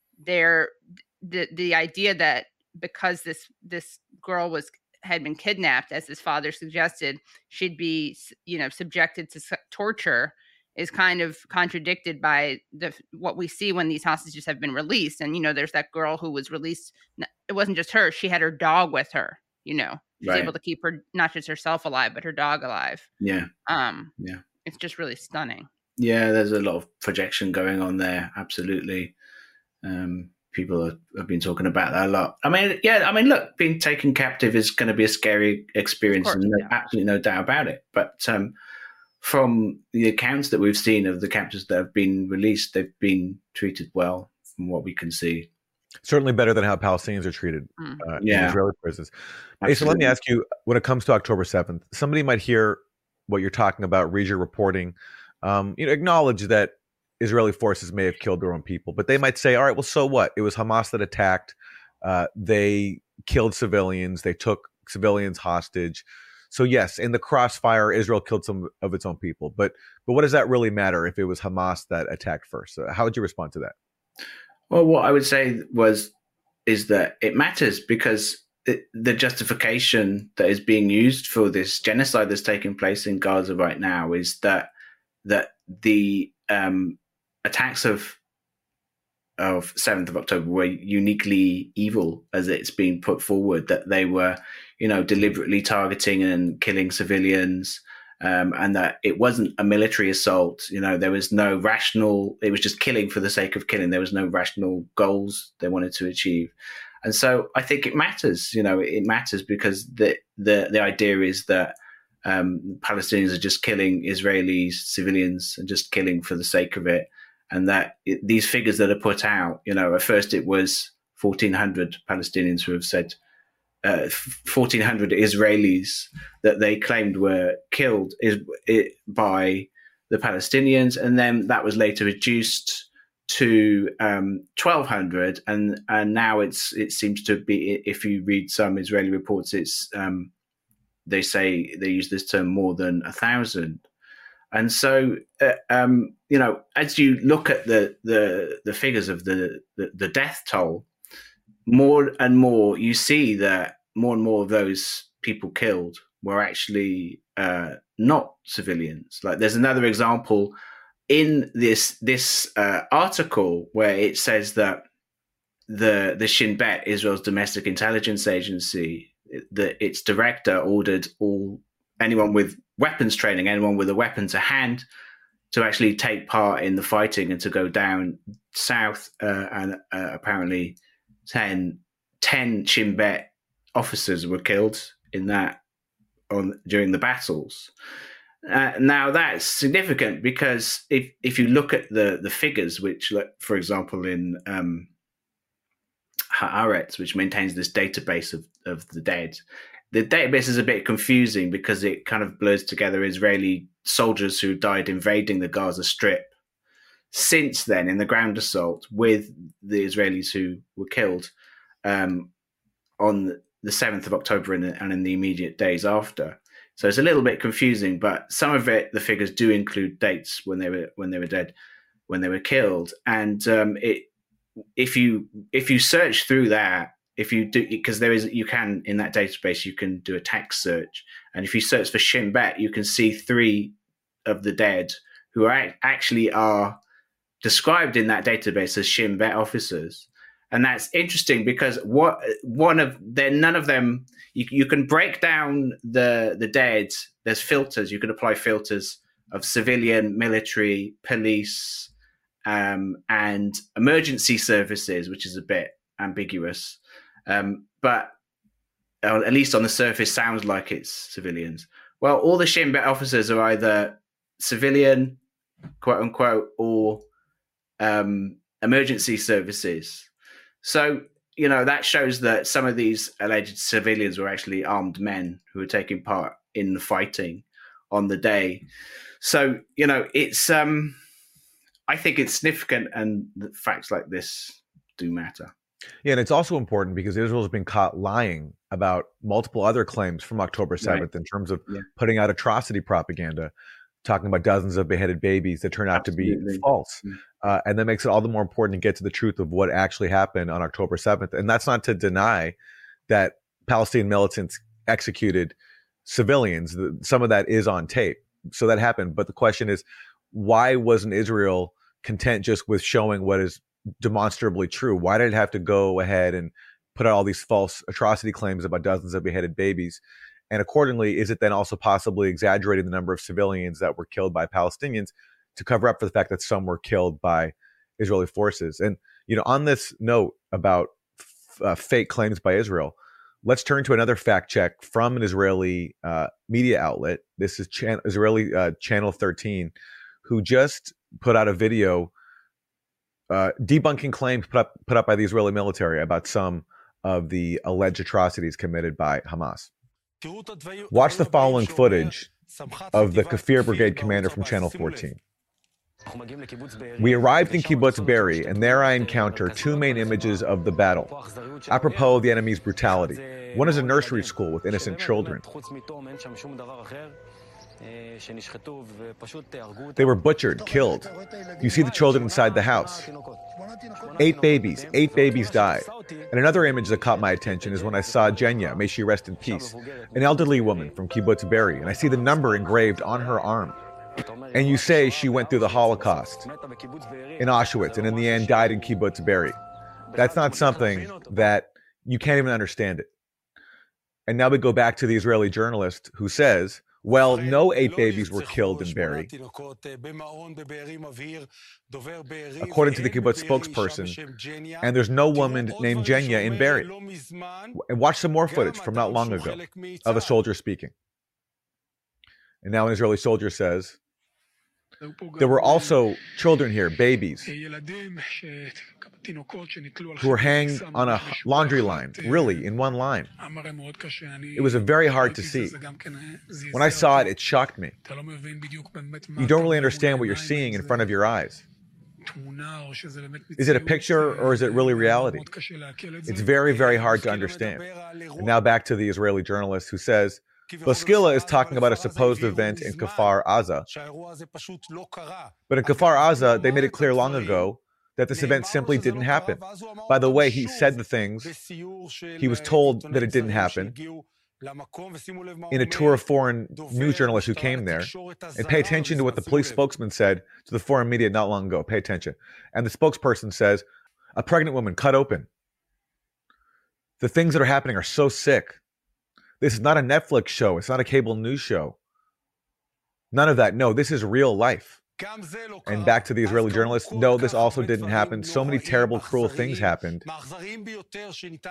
the idea that because this girl had been kidnapped, as his father suggested, she'd be subjected to torture is kind of contradicted by what we see when these hostages have been released. And there's that girl who was released. It wasn't just her; she had her dog with her. She's able to keep her, not just herself alive, but her dog alive. Yeah. It's just really stunning. Yeah, there's a lot of projection going on there. Absolutely. People have been talking about that a lot. Look, being taken captive is going to be a scary experience, and absolutely no doubt about it. But from the accounts that we've seen of the captives that have been released, they've been treated well, from what we can see. Certainly better than how Palestinians are treated in Israeli prisons. Hey, so let me ask you, when it comes to October 7th, somebody might hear what you're talking about, read your reporting, acknowledge that Israeli forces may have killed their own people, but they might say, all right, well, so what? It was Hamas that attacked. They killed civilians. They took civilians hostage. So yes, in the crossfire, Israel killed some of its own people. But what does that really matter if it was Hamas that attacked first? So how would you respond to that? Well, what I would say is that it matters because the justification that is being used for this genocide that's taking place in Gaza right now is that the attacks of 7th of October were uniquely evil, as it's been put forward, that they were, deliberately targeting and killing civilians, and that it wasn't a military assault. There was no rational, it was just killing for the sake of killing. There was no rational goals they wanted to achieve. And so I think it matters, it matters because the idea is that Palestinians are just killing Israeli civilians and just killing for the sake of it. And that these figures that are put out, at first it was 1,400 Palestinians who have said 1,400 Israelis that they claimed were killed by the Palestinians. And then that was later reduced to 1,200. And now it seems to be, if you read some Israeli reports, it's they say they use this term more than 1,000. And so, as you look at the figures of the death toll, more and more you see that more and more of those people killed were actually not civilians. Like there's another example in this article where it says that the Shin Bet, Israel's domestic intelligence agency, that its director ordered anyone with weapons training, anyone with a weapon to hand, to actually take part in the fighting and to go down south. And apparently 10 Shin Bet officers were killed in that during the battles. Now that's significant because if you look at the figures, which, for example, in Haaretz, which maintains this database of the dead, the database is a bit confusing because it kind of blurs together Israeli soldiers who died invading the Gaza Strip since then in the ground assault with the Israelis who were killed on the 7th of October and in the immediate days after. So it's a little bit confusing, but some of it, the figures do include dates when they were dead, when they were killed. And if you search through that, if you do, because you can in that database, you can do a text search, and if you search for Shin Bet, you can see 3 of the dead who actually are described in that database as Shin Bet officers. And that's interesting because none of them, you can break down the dead. There's filters. You can apply filters of civilian, military, police, and emergency services, which is a bit ambiguous. But at least on the surface, sounds like it's civilians. Well, all the Shin Bet officers are either civilian, quote unquote, or emergency services. So, that shows that some of these alleged civilians were actually armed men who were taking part in the fighting on the day. So, it's, I think it's significant, and facts like this do matter. Yeah, and it's also important because Israel has been caught lying about multiple other claims from October 7th right. in terms of putting out atrocity propaganda, talking about dozens of beheaded babies that turn out to be false. And that makes it all the more important to get to the truth of what actually happened on October 7th. And that's not to deny that Palestinian militants executed civilians. Some of that is on tape. So that happened. But the question is, why wasn't Israel content just with showing what is demonstrably true? Why did it have to go ahead and put out all these false atrocity claims about dozens of beheaded babies? And accordingly, is it then also possibly exaggerating the number of civilians that were killed by Palestinians to cover up for the fact that some were killed by Israeli forces? And, on this note about fake claims by Israel, let's turn to another fact check from an Israeli media outlet. This is Israeli Channel 13, who just put out a video debunking claims put up by the Israeli military about some of the alleged atrocities committed by Hamas. Watch the following footage of the Kafir Brigade commander from Channel 14. We arrived in Kibbutz Be'eri, and there I encounter two main images of the battle, apropos of the enemy's brutality. One is a nursery school with innocent children. They were butchered, killed. You see the children inside the house. 8 babies died. And another image that caught my attention is when I saw Jenya, may she rest in peace, an elderly woman from Kibbutz Be'eri, and I see the number engraved on her arm. And you say she went through the Holocaust in Auschwitz and in the end died in Kibbutz Be'eri. That's not something that you can't even understand it. And now we go back to the Israeli journalist who says, well, no 8 babies were killed in Be'eri. According to the kibbutz spokesperson, and there's no woman named Jenya in Be'eri. And watch some more footage from not long ago of a soldier speaking. And now an Israeli soldier says, there were also children here, babies, who were hanged on a laundry line, really, in one line. It was very hard to see. When I saw it, it shocked me. You don't really understand what you're seeing in front of your eyes. Is it a picture or is it really reality? It's very, very hard to understand. And now back to the Israeli journalist who says, Baskila is talking about a supposed event in Kfar Aza. But in Kfar Aza, they made it clear long ago that this event simply didn't happen. By the way, he said the things. He was told that it didn't happen in a tour of foreign news journalists who came there. And pay attention to what the police spokesman said to the foreign media not long ago. Pay attention. And the spokesperson says, a pregnant woman cut open. The things that are happening are so sick. This is not a Netflix show. It's not a cable news show. None of that. No, this is real life. And back to the Israeli journalist, no, this also didn't happen. So many terrible, cruel things happened. Some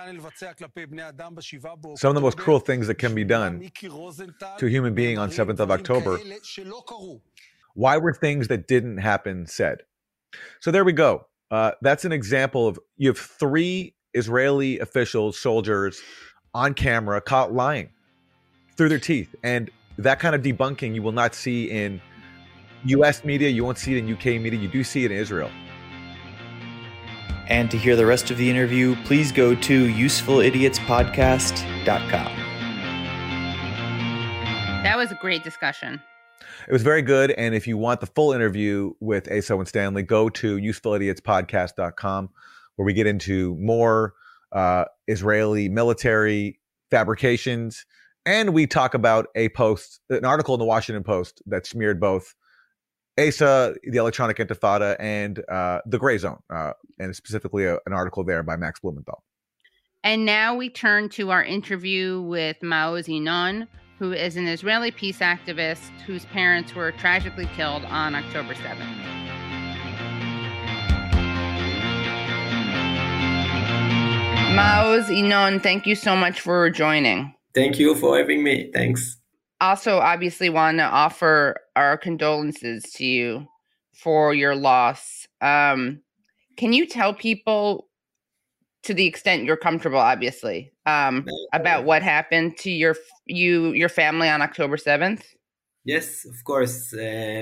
of the most cruel things that can be done to a human being on 7th of October. Why were things that didn't happen said? So there we go. That's an example of, you have 3 Israeli officials, soldiers, on camera, caught lying through their teeth. And that kind of debunking you will not see in US media, you won't see it in UK media, you do see it in Israel. And to hear the rest of the interview, please go to usefulidiotspodcast.com. That was a great discussion. It was very good. And if you want the full interview with Asa and Stanley, go to usefulidiotspodcast.com, where we get into more Israeli military fabrications, and we talk about an article in the Washington Post that smeared both Asa, the Electronic Intifada, and the Gray Zone, and specifically an article there by Max Blumenthal. And now we turn to our interview with Maoz Inon, who is an Israeli peace activist whose parents were tragically killed on October 7th. Maoz Inon, thank you so much for joining. Thank you for having me. Thanks. Also, obviously, want to offer our condolences to you for your loss. Can you tell people, to the extent you're comfortable, obviously, about what happened to your family on October 7th? Yes, of course.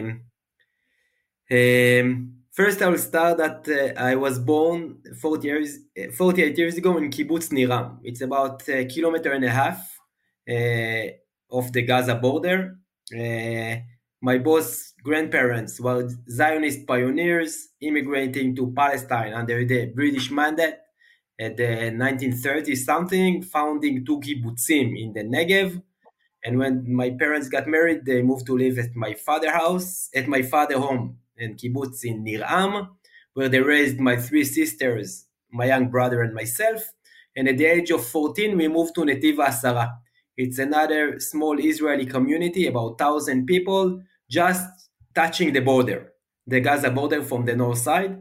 First, I will start that I was born 48 years ago in Kibbutz Niram. It's about 1.5 kilometers of the Gaza border. My boss' grandparents were Zionist pioneers immigrating to Palestine under the British mandate at the 1930s something, founding 2 kibbutzim in the Negev. And when my parents got married, they moved to live at my father's home in kibbutz in Nir Am, where they raised my 3 sisters, my young brother and myself. And at the age of 14, we moved to Netiv HaAsara. It's another small Israeli community, about 1,000 people, just touching the border, the Gaza border from the north side.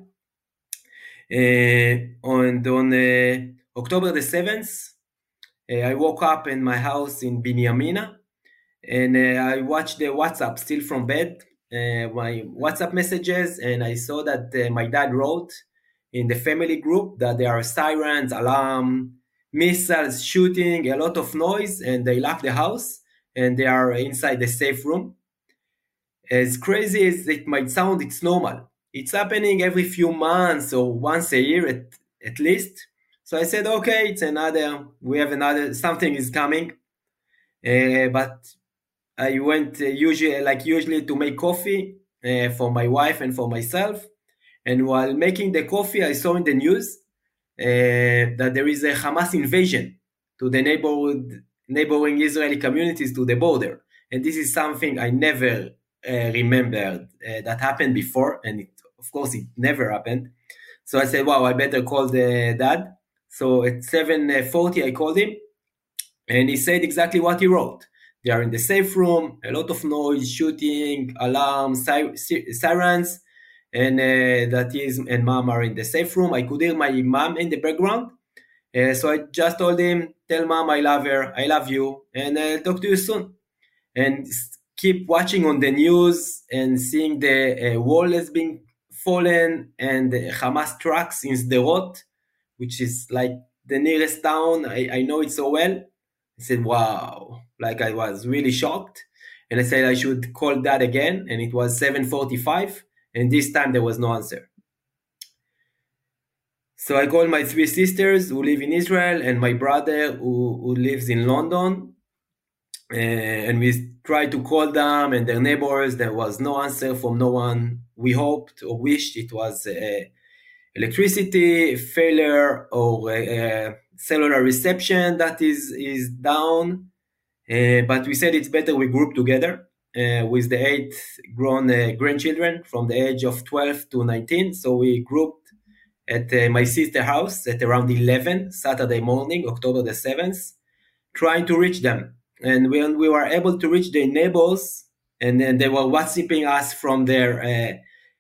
And on October the 7th, I woke up in my house in Binyamina, and I watched the WhatsApp still from bed, my WhatsApp messages, and I saw that my dad wrote in the family group that there are sirens, alarm, missiles, shooting, a lot of noise, and they locked the house, and they are inside the safe room. as crazy as it might sound, it's normal. It's happening every few months or once a year at least. So I said, okay, something is coming. But I went usually to make coffee for my wife and for myself. And while making the coffee, I saw in the news that there is a Hamas invasion to the neighboring Israeli communities to the border. And this is something I never remembered that happened before. And of course, it never happened. So I said, wow, I better call the dad. So at 7:40, I called him. And he said exactly what he wrote. They are in the safe room, a lot of noise, shooting, alarms, sirens, and that is and mom are in the safe room. I could hear my mom in the background. So I just told him, tell mom I love her, I love you, and I'll talk to you soon. And keep watching on the news and seeing the wall has been fallen and the Hamas trucks in Sderot, which is like the nearest town. I know it so well. I said, wow, like I was really shocked. And I said I should call Dad again. And it was 7:45. And this time there was no answer. So I called my 3 sisters who live in Israel and my brother who lives in London. And we tried to call them and their neighbors. There was no answer from no one. We hoped or wished it was electricity failure or cellular reception that is down. But we said it's better we group together with the 8 grown grandchildren from the age of 12 to 19. So we grouped at my sister's house at around 11, Saturday morning, October the 7th, trying to reach them. And when we were able to reach their neighbors, and then they were WhatsApping us from their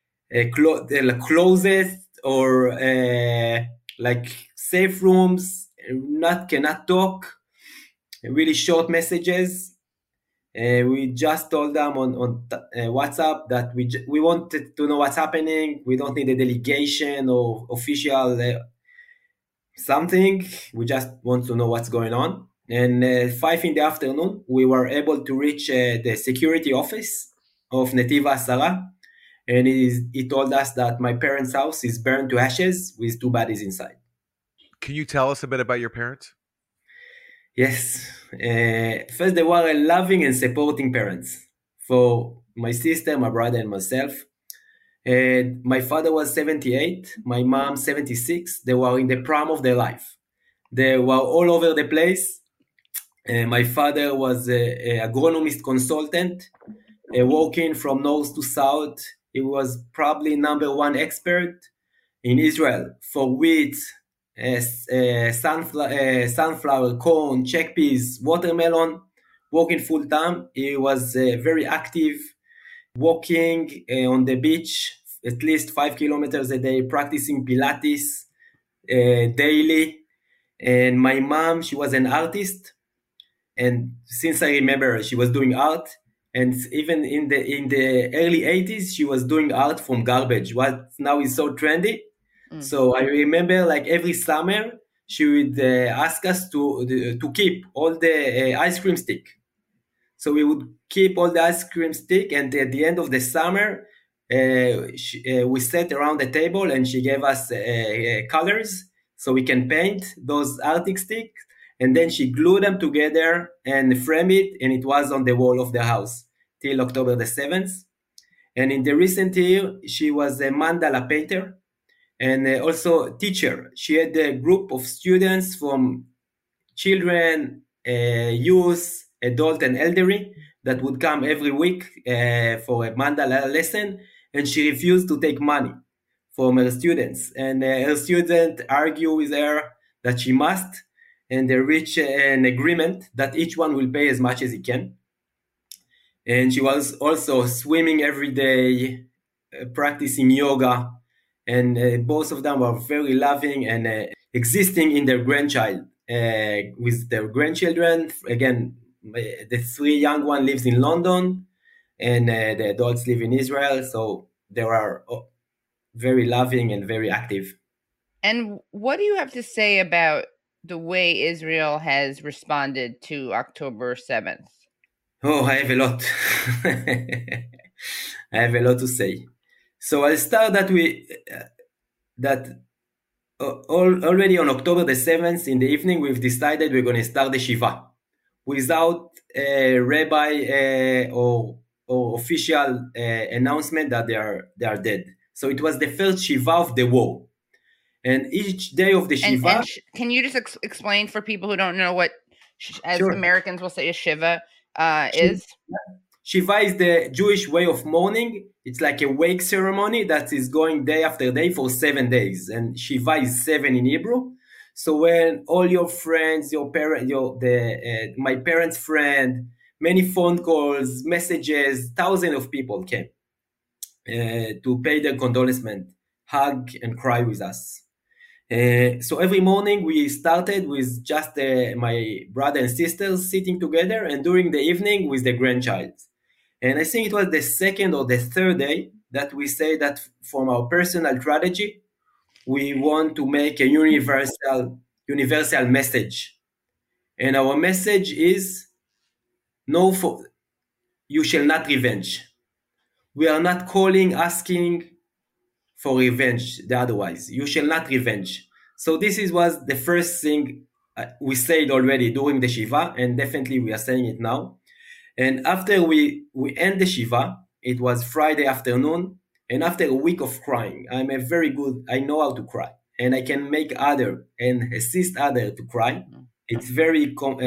closest or like safe rooms, cannot talk, really short messages. We just told them on WhatsApp that we wanted to know what's happening. We don't need a delegation or official something. We just want to know what's going on. And 5 p.m, we were able to reach the security office of Netiv HaAsara. And he told us that my parents' house is burned to ashes with 2 bodies inside. Can you tell us a bit about your parents? Yes. First, they were loving and supporting parents for my sister, my brother, and myself. My father was 78, my mom 76. They were in the prime of their life. They were all over the place. My father was an agronomist consultant, working from north to south. He was probably #1 expert in Israel for wheat, sunflower, corn, chickpeas, watermelon, working full time. He was very active, walking on the beach at least 5 kilometers a day, practicing Pilates daily. And my mom, she was an artist. And since I remember, she was doing art. And even in the early 80s, she was doing art from garbage, what now is so trendy. So I remember like every summer, she would ask us to keep all the ice cream stick. So we would keep all the ice cream stick. And at the end of the summer, we sat around the table and she gave us colors so we can paint those artistic sticks. And then she glued them together and framed it. And it was on the wall of the house till October the 7th. And in the recent year, she was a mandala painter and also teacher. She had a group of students from children, youth, adult, and elderly that would come every week for a mandala lesson. And she refused to take money from her students. And her student argued with her that she must. And they reached an agreement that each one will pay as much as he can. And she was also swimming every day, practicing yoga. And both of them were very loving and existing in their grandchild with their grandchildren. Again, the 3 young one lives in London and the adults live in Israel. So they are very loving and very active. And what do you have to say about the way Israel has responded to October 7th? Oh, I have a lot. I have a lot to say. So I'll start already on October the 7th in the evening, we've decided we're going to start the Shiva without a rabbi or official announcement that they are dead. So it was the first Shiva of the war. And each day of the Shiva... can you just explain for people who don't know what, as Sure. Americans will say, a Shiva is? Shiva is the Jewish way of mourning. It's like a wake ceremony that is going day after day for 7 days. And Shiva is 7 in Hebrew. So when all your friends, your parent, my parents' friend, many phone calls, messages, thousands of people came to pay their condolence, hug and cry with us. So every morning we started with just my brother and sisters sitting together, and during the evening with the grandchild. And I think it was the second or the third day that we say that from our personal tragedy, we want to make a universal message. And our message is, you shall not revenge. We are not asking for revenge, the otherwise. You shall not revenge. So this was the first thing we said already during the Shiva, and definitely we are saying it now. And after we end the Shiva, it was Friday afternoon, and after a week of crying, I know how to cry, and I can make and assist other to cry. It's very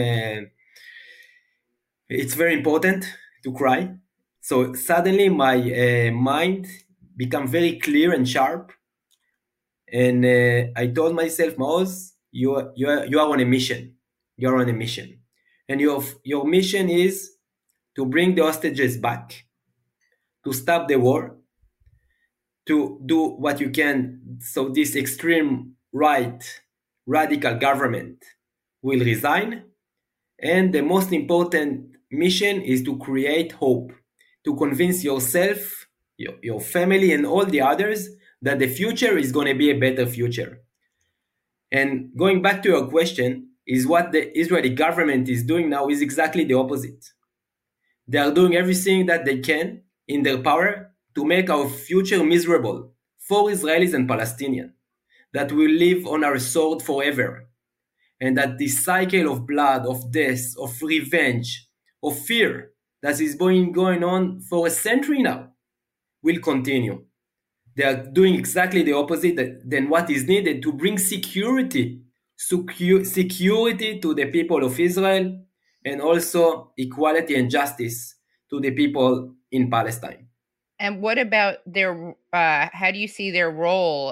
important to cry. So suddenly my mind become very clear and sharp. And I told myself, Maoz, you are on a mission. You're on a mission. And your mission is to bring the hostages back, to stop the war, to do what you can so this extreme right, radical government will resign. And the most important mission is to create hope, to convince yourself, your family, and all the others that the future is going to be a better future. And going back to your question, is what the Israeli government is doing now is exactly the opposite. They are doing everything that they can in their power to make our future miserable for Israelis and Palestinians, that we live on our sword forever, and that this cycle of blood, of death, of revenge, of fear that is going on for a century now will continue. They are doing exactly the opposite than what is needed to bring security to the people of Israel, and also equality and justice to the people in Palestine. And what about how do you see their role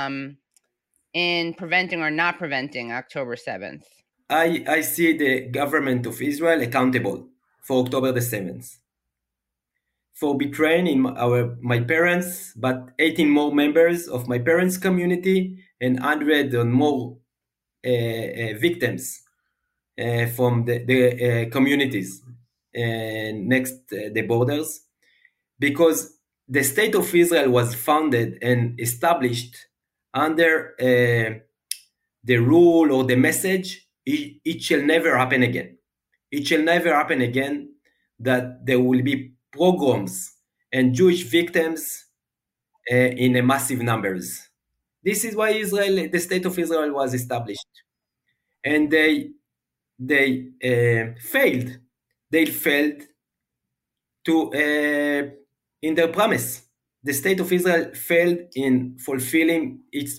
in preventing or not preventing October 7th? I see the government of Israel accountable for October the 7th. For betraying my parents, but 18 more members of my parents' community and 100 more victims from the communities next the borders, because the state of Israel was founded and established under the rule or the message, it shall never happen again. It shall never happen again that there will be pogroms and Jewish victims in a massive numbers. This is why the state of Israel was established. And they failed. They failed to in their promise. The state of Israel failed in fulfilling its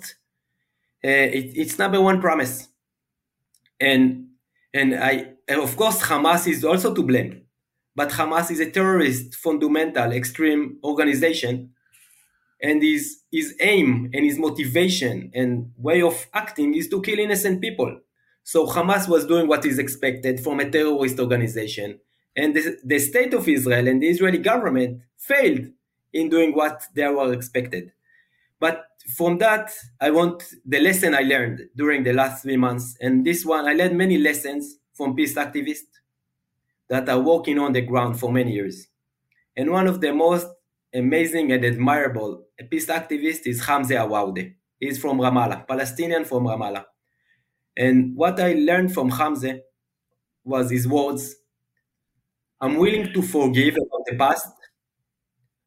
its number one promise. And of course Hamas is also to blame. But Hamas is a terrorist, fundamental, extreme organization, and his aim and his motivation and way of acting is to kill innocent people. So Hamas was doing what is expected from a terrorist organization, and the state of Israel and the Israeli government failed in doing what they were expected. But from that, I want the lesson I learned during the last 3 months, and this one, I learned many lessons from peace activists that are working on the ground for many years. And one of the most amazing and admirable peace activists is Hamza Awoude. He's from Ramallah, Palestinian from Ramallah. And what I learned from Hamza was his words: I'm willing to forgive about the past,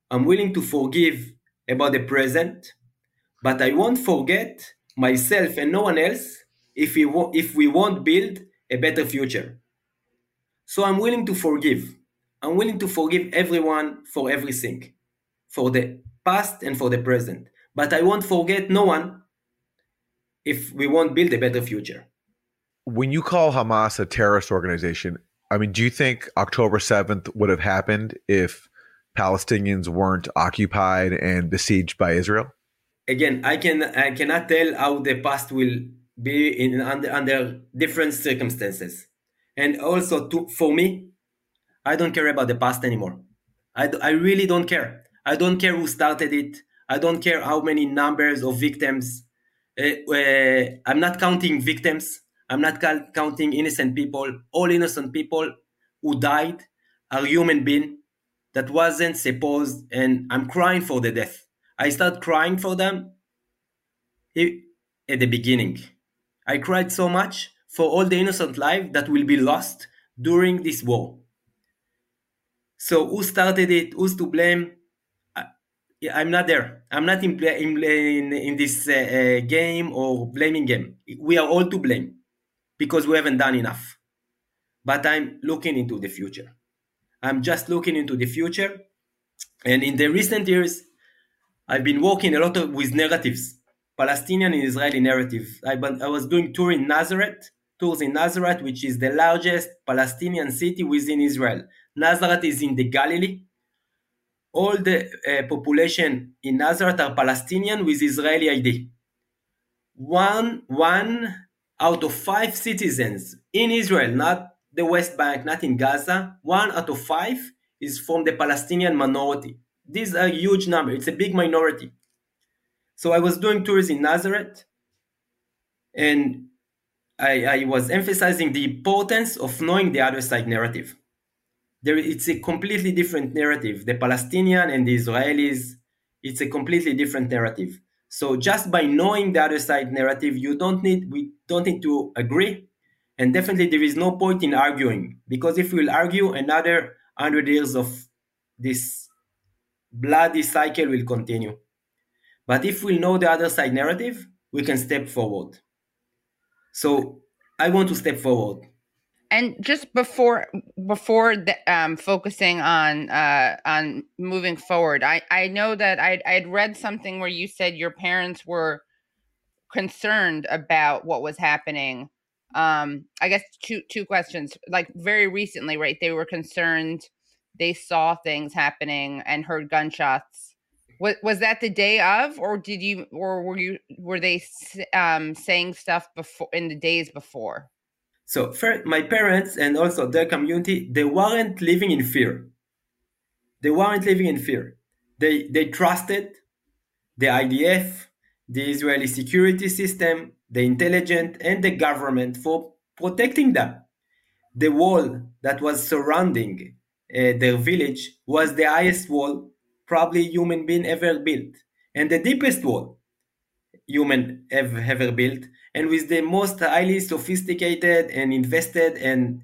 I'm willing to forgive about the present, but I won't forget myself and no one else if we won't build a better future. So I'm willing to forgive. I'm willing to forgive everyone for everything, for the past and for the present. But I won't forget no one if we won't build a better future. When you call Hamas a terrorist organization, I mean, do you think October 7th would have happened if Palestinians weren't occupied and besieged by Israel? Again, I cannot tell how the past will be under different circumstances. And also, for me, I don't care about the past anymore. I really don't care. I don't care who started it. I don't care how many numbers of victims. I'm not counting victims. I'm not counting innocent people. All innocent people who died are human beings that wasn't supposed, and I'm crying for the death. I start crying for them at the beginning. I cried so much for all the innocent lives that will be lost during this war. So who started it? Who's to blame? I'm not there. I'm not in this game or blaming game. We are all to blame because we haven't done enough. But I'm looking into the future. I'm just looking into the future. And in the recent years, I've been working a lot with narratives, Palestinian and Israeli narrative. I was doing tours in Nazareth, which is the largest Palestinian city within Israel. Nazareth is in the Galilee. All the population in Nazareth are Palestinian with Israeli ID. One out of 5 citizens in Israel, not the West Bank, not in Gaza, 1 out of 5 is from the Palestinian minority. These are a huge number. It's a big minority. So I was doing tours in Nazareth, and I was emphasizing the importance of knowing the other side narrative. It's a completely different narrative. The Palestinian and the Israelis, it's a completely different narrative. So just by knowing the other side narrative, we don't need to agree. And definitely there is no point in arguing, because if we'll argue, another 100 years of this bloody cycle will continue. But if we know the other side narrative, we can step forward. So I want to step forward. And just before focusing on moving forward, I know that I'd read something where you said your parents were concerned about what was happening. I guess two questions. Like very recently, right? They were concerned. They saw things happening and heard gunshots. Was that the day of, or were they saying stuff before in the days before? So first, my parents and also their community, they weren't living in fear. They trusted the IDF, the Israeli security system, the intelligence, and the government for protecting them. The wall that was surrounding their village was the highest wall probably human being ever built, and the deepest wall human ever built, and with the most highly sophisticated and invested and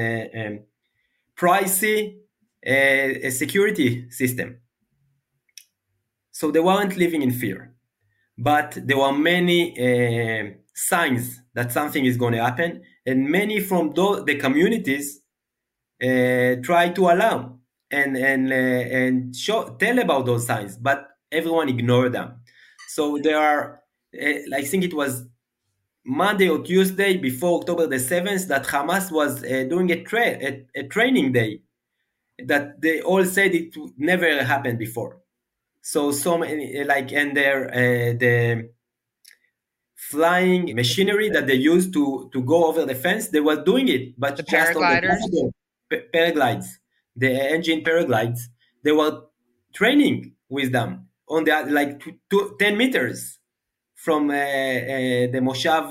pricey security system. So they weren't living in fear, but there were many signs that something is going to happen, and many from the communities try to alarm and tell about those signs, but everyone ignored them. So there are, I think it was Monday or Tuesday before October the 7th that Hamas was doing a training day that they all said it never happened before. So many, and the flying machinery that they used to go over the fence, they were doing it, but the just paragliders, on the paraglides, the engine paraglides, they were training with them on the 10 meters from the Moshav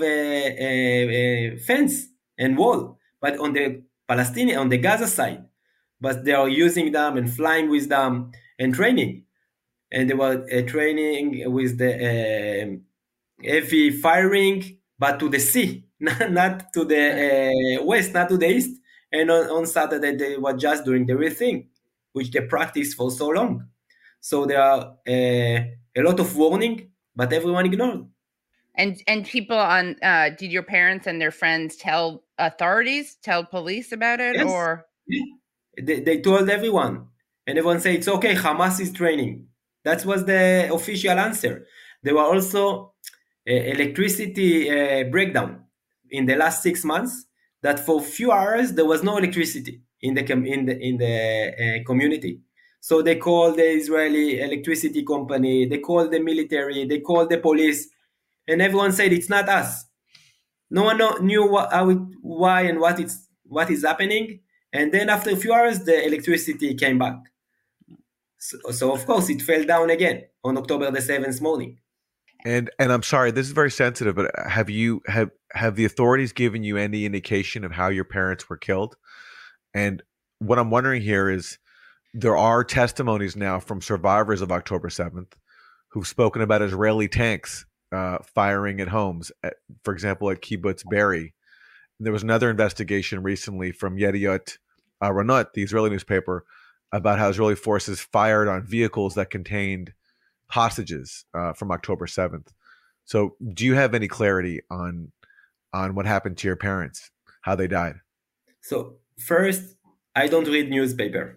fence and wall, but on the Gaza side. But they are using them and flying with them and training. And they were training with the heavy firing, but to the sea, not to the west, not to the east. And on Saturday, they were just doing the real thing, which they practiced for so long. So there are a lot of warning, but everyone ignored. And people on, did your parents and their friends tell authorities, tell police about it? Yes. Or they told everyone, and everyone said, it's okay, Hamas is training. That was the official answer. There were also electricity breakdown in the last 6 months, that for a few hours there was no electricity in the community. So they called the Israeli electricity company, they called the military, they called the police, and everyone said it's not us. No one knew why and what is happening. And then after a few hours, the electricity came back. So of course it fell down again on October the 7th morning. And I'm sorry, this is very sensitive, but have the authorities given you any indication of how your parents were killed? And what I'm wondering here is, there are testimonies now from survivors of October 7th who've spoken about Israeli tanks firing at homes, for example, at Kibbutz Be'eri. There was another investigation recently from Yediot Ahronot, the Israeli newspaper, about how Israeli forces fired on vehicles that contained hostages from October 7th. So do you have any clarity on what happened to your parents, how they died? So first, I don't read newspaper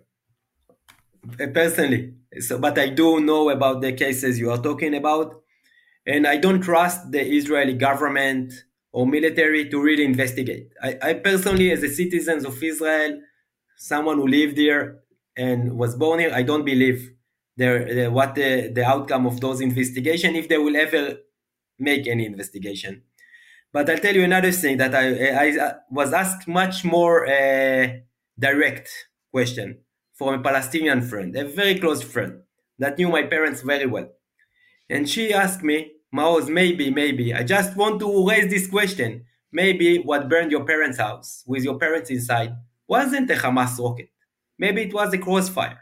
personally, but I do know about the cases you are talking about, and I don't trust the Israeli government or military to really investigate. I personally, as a citizen of Israel, someone who lived here and was born here, I don't believe what the outcome of those investigations, if they will ever make any investigation. But I'll tell you another thing, that I was asked much more direct question from a Palestinian friend, a very close friend that knew my parents very well. And she asked me, Maoz, maybe, I just want to raise this question. Maybe what burned your parents' house with your parents inside wasn't a Hamas rocket. Maybe it was a crossfire.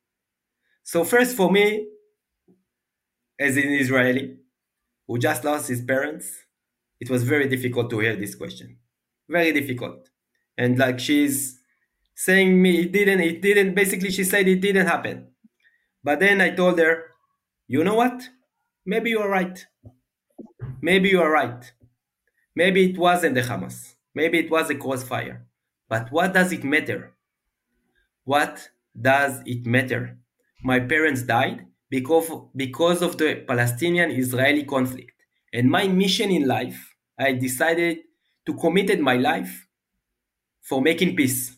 So first, for me, as an Israeli who just lost his parents, it was very difficult to hear this question. Very difficult. And like she's saying me, it didn't, basically she said it didn't happen. But then I told her, you know what? Maybe you are right. Maybe you are right. Maybe it wasn't the Hamas. Maybe it was a crossfire. But what does it matter? What does it matter? My parents died because of the Palestinian-Israeli conflict. And my mission in life, I decided to commit my life for making peace.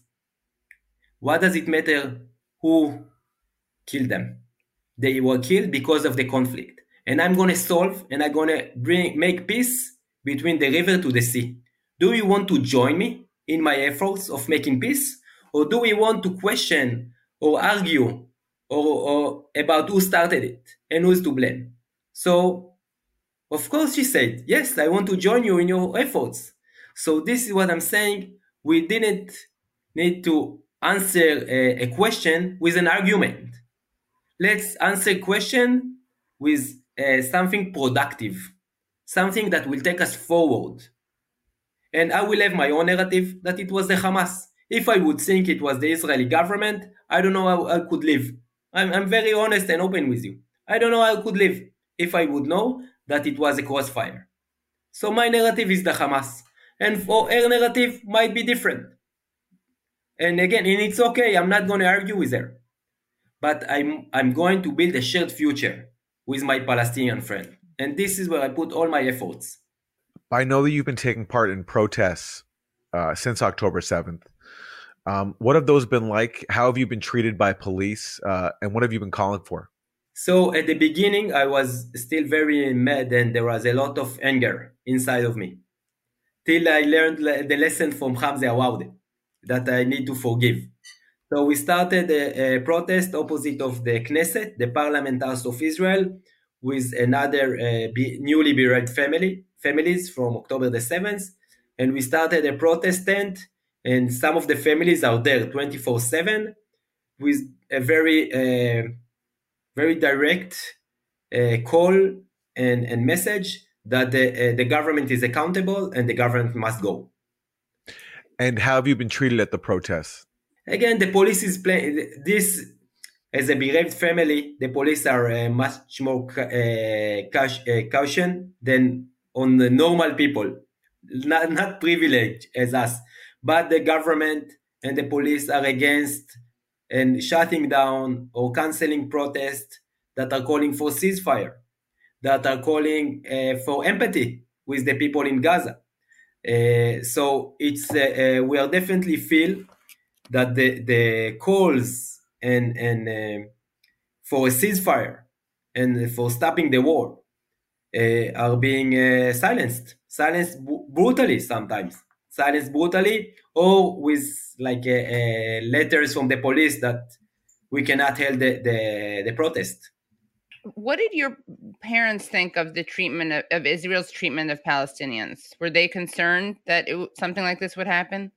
What does it matter who killed them? They were killed because of the conflict. And I'm going to solve, and I'm going to make peace between the river to the sea. Do you want to join me in my efforts of making peace? Or do we want to question or argue or about who started it and who's to blame? So, of course, she said, yes, I want to join you in your efforts. So this is what I'm saying. We didn't need to answer a question with an argument. Let's answer a question with something productive, something that will take us forward. And I will have my own narrative that it was the Hamas. If I would think it was the Israeli government, I don't know how I could live. I'm very honest and open with you. I don't know how I could live if I would know that it was a crossfire. So my narrative is the Hamas. And for her narrative might be different. And again, and it's okay, I'm not going to argue with her. But I'm going to build a shared future with my Palestinian friend. And this is where I put all my efforts. I know that you've been taking part in protests since October 7th. What have those been like? How have you been treated by police? And what have you been calling for? So at the beginning, I was still very mad and there was a lot of anger inside of me. Till I learned the lesson from Hamza Awoude that I need to forgive. So we started a protest opposite of the Knesset, the Parliament House of Israel, with another newly buried families from October the 7th. And we started a protest tent, and some of the families are there 24/7 with a very direct call and message that the government is accountable and the government must go. And how have you been treated at the protests? Again, the police is playing this. as a bereaved family, the police are much more caution than on the normal people, not privileged as us. But the government and the police are against and shutting down or canceling protests that are calling for ceasefire, that are calling for empathy with the people in Gaza. So it's we are definitely feel that the calls and for a ceasefire and for stopping the war are being silenced brutally sometimes, or with like letters from the police that we cannot hold the protest. What did your parents think of the treatment of Israel's treatment of Palestinians? Were they concerned that something like this would happen?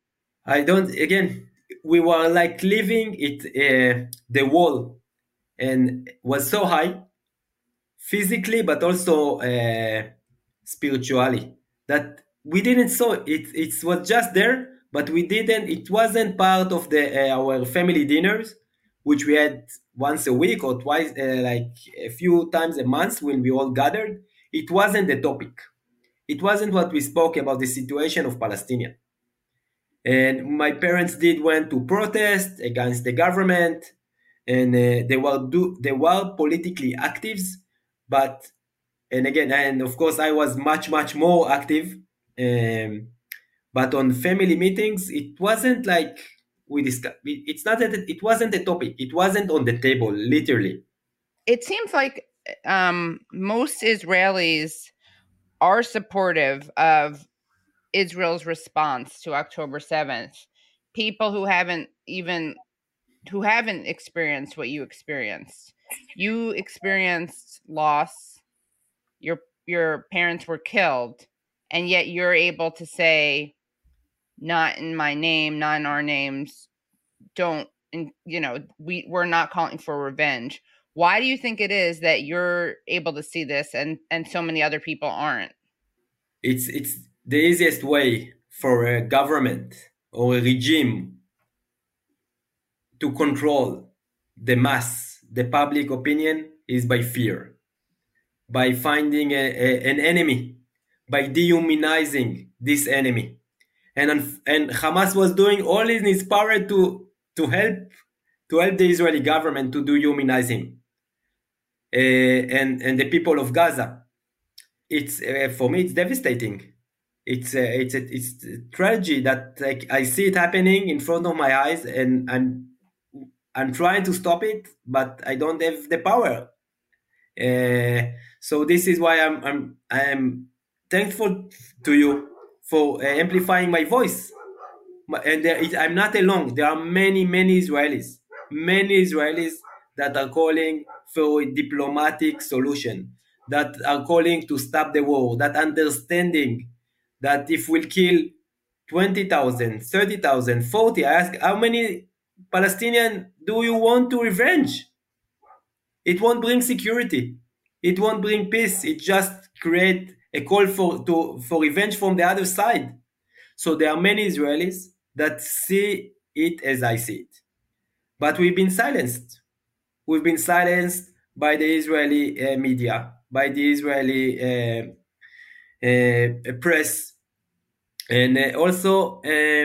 We were like living it, the wall, and was so high physically, but also spiritually, that we didn't saw it. It was just there, but we didn't. It wasn't part of our family dinners, which we had once a week or twice, like a few times a month when we all gathered. It wasn't the topic. It wasn't what we spoke about, the situation of Palestinians. And my parents went to protest against the government, and they were politically active, and of course I was much more active. But on family meetings, it wasn't like we discussed. It's not that it wasn't a topic. It wasn't on the table, literally. It seems like most Israelis are supportive of Israel's response to October 7th. People who haven't experienced what you experienced. You experienced loss. Your parents were killed, and yet you're able to say, not in my name, not in our names, we're not calling for revenge. Why do you think it is that you're able to see this and so many other people aren't? It's the easiest way for a government or a regime to control the mass, the public opinion, is by fear, by finding an enemy, by dehumanizing this enemy. And Hamas was doing all in its power to help the Israeli government to dehumanize him and the people of Gaza. It's for me, it's devastating. It's a tragedy that, like, I see it happening in front of my eyes, and I'm trying to stop it, but I don't have the power. So this is why I'm thankful to you for amplifying my voice. And I'm not alone. There are many Israelis that are calling for a diplomatic solution, that are calling to stop the war, that understanding that if we'll kill 20,000, 30,000, 40, I ask, how many Palestinians do you want to revenge? It won't bring security. It won't bring peace. It just create a call for revenge from the other side. So there are many Israelis that see it as I see it. But we've been silenced. We've been silenced by the Israeli media, by the Israeli press, and also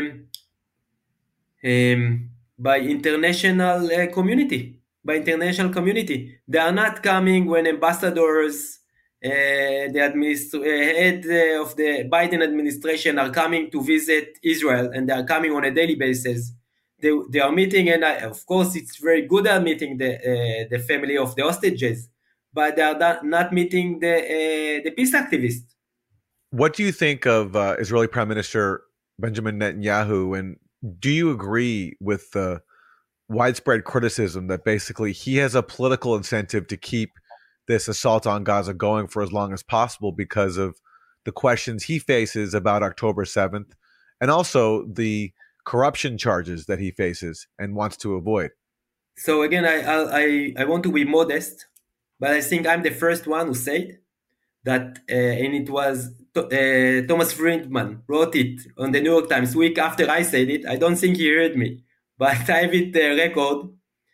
by international community. They are not coming when ambassadors, the head of the Biden administration are coming to visit Israel, and they are coming on a daily basis. They are meeting, and of course it's very good at meeting the family of the hostages, but they are not meeting the peace activists. What do you think of Israeli Prime Minister Benjamin Netanyahu, and do you agree with the widespread criticism that basically he has a political incentive to keep this assault on Gaza going for as long as possible because of the questions he faces about October 7th and also the corruption charges that he faces and wants to avoid? So again, I want to be modest, but I think I'm the first one who said that, and it was Thomas Friedman wrote it on the New York Times week after I said it. I don't think he heard me, but I have it record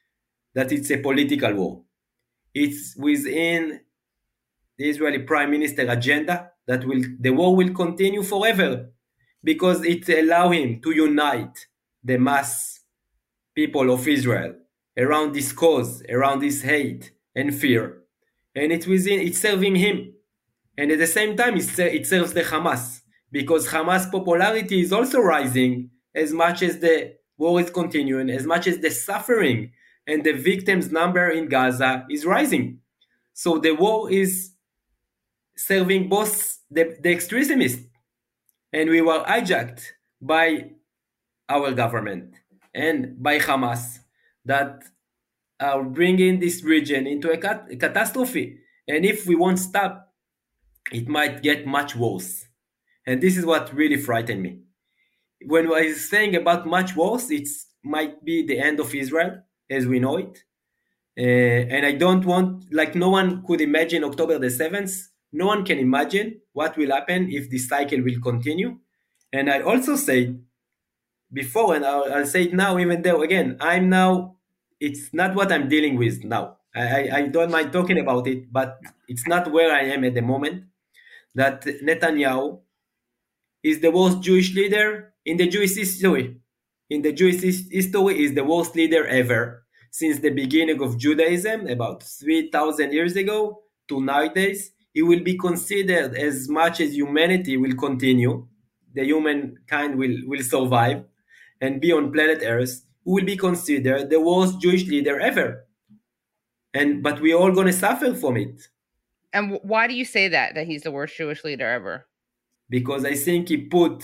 that it's a political war. It's within the Israeli Prime Minister agenda that the war will continue forever because it allows him to unite the mass people of Israel around this cause, around this hate and fear. And it's serving him. And at the same time, it serves the Hamas because Hamas popularity is also rising as much as the war is continuing, as much as the suffering and the victims' number in Gaza is rising. So the war is serving both the extremists, and we were hijacked by our government and by Hamas that are bringing this region into a catastrophe. And if we won't stop, it might get much worse. And this is what really frightened me. When I was saying about much worse, it might be the end of Israel as we know it. And I don't want, like no one could imagine October the 7th. No one can imagine what will happen if this cycle will continue. And I also said before, and I'll say it now, even though, again, it's not what I'm dealing with now. I don't mind talking about it, but it's not where I am at the moment. That Netanyahu is the worst Jewish leader in the Jewish history. In the Jewish history, is the worst leader ever since the beginning of Judaism, about 3,000 years ago, to nowadays. He will be considered, as much as humanity will continue, the humankind will survive and be on planet Earth, will be considered the worst Jewish leader ever. But we're all going to suffer from it. And why do you say that he's the worst Jewish leader ever? Because I think he put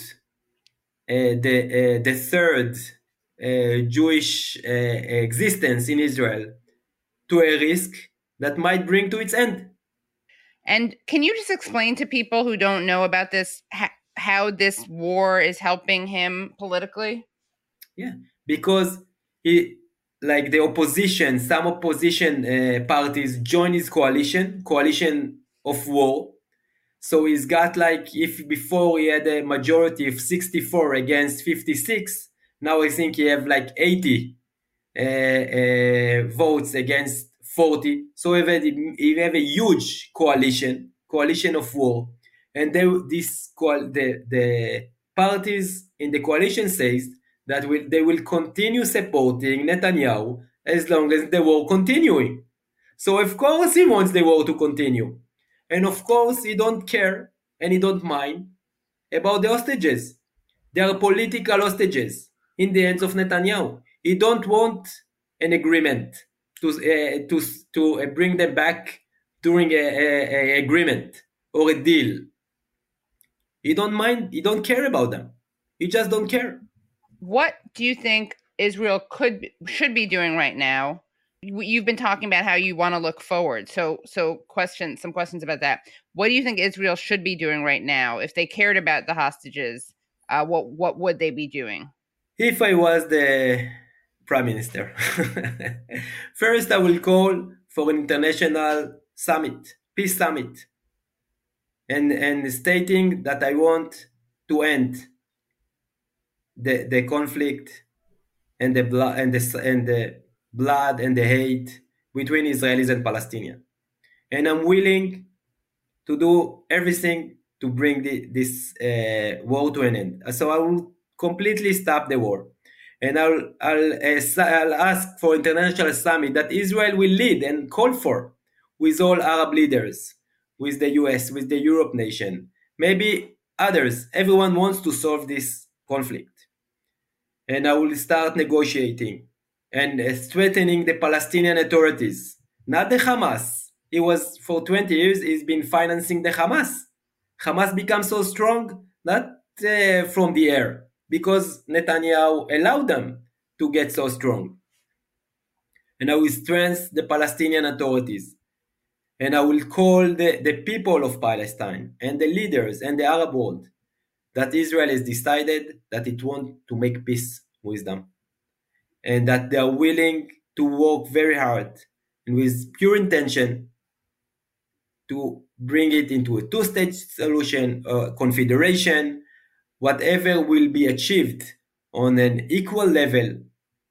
the third Jewish existence in Israel to a risk that might bring to its end. And can you just explain to people who don't know about this how this war is helping him politically? Yeah, because the opposition, some opposition parties join his coalition of war. So he's got if before he had a majority of 64 against 56, now I think he have 80 votes against 40. So he have a huge coalition of war. And the parties in the coalition says that they will continue supporting Netanyahu as long as the war continuing. So of course he wants the war to continue. And of course he don't care and he don't mind about the hostages. They are political hostages in the hands of Netanyahu. He don't want an agreement to bring them back during a agreement or a deal. He don't mind. He don't care about them. He just don't care. What do you think Israel should be doing right now? You've been talking about how you want to look forward. So some questions about that. What do you think Israel should be doing right now? If they cared about the hostages, what would they be doing? If I was the prime minister, first I will call for an international summit, peace summit, and stating that I want to end the conflict and the blood and the hate between Israelis and Palestinians. And I'm willing to do everything to bring this war to an end. So I will completely stop the war. And I'll ask for international summit that Israel will lead and call for with all Arab leaders, with the US, with the Europe nation, maybe others. Everyone wants to solve this conflict. And I will start negotiating and strengthening the Palestinian authorities, not the Hamas. It was for 20 years, he's been financing the Hamas. Hamas becomes so strong, not from the air, because Netanyahu allowed them to get so strong. And I will strengthen the Palestinian authorities. And I will call the people of Palestine and the leaders and the Arab world that Israel has decided that it wants to make peace with them. And that they are willing to work very hard and with pure intention to bring it into a two-state solution, confederation, whatever will be achieved on an equal level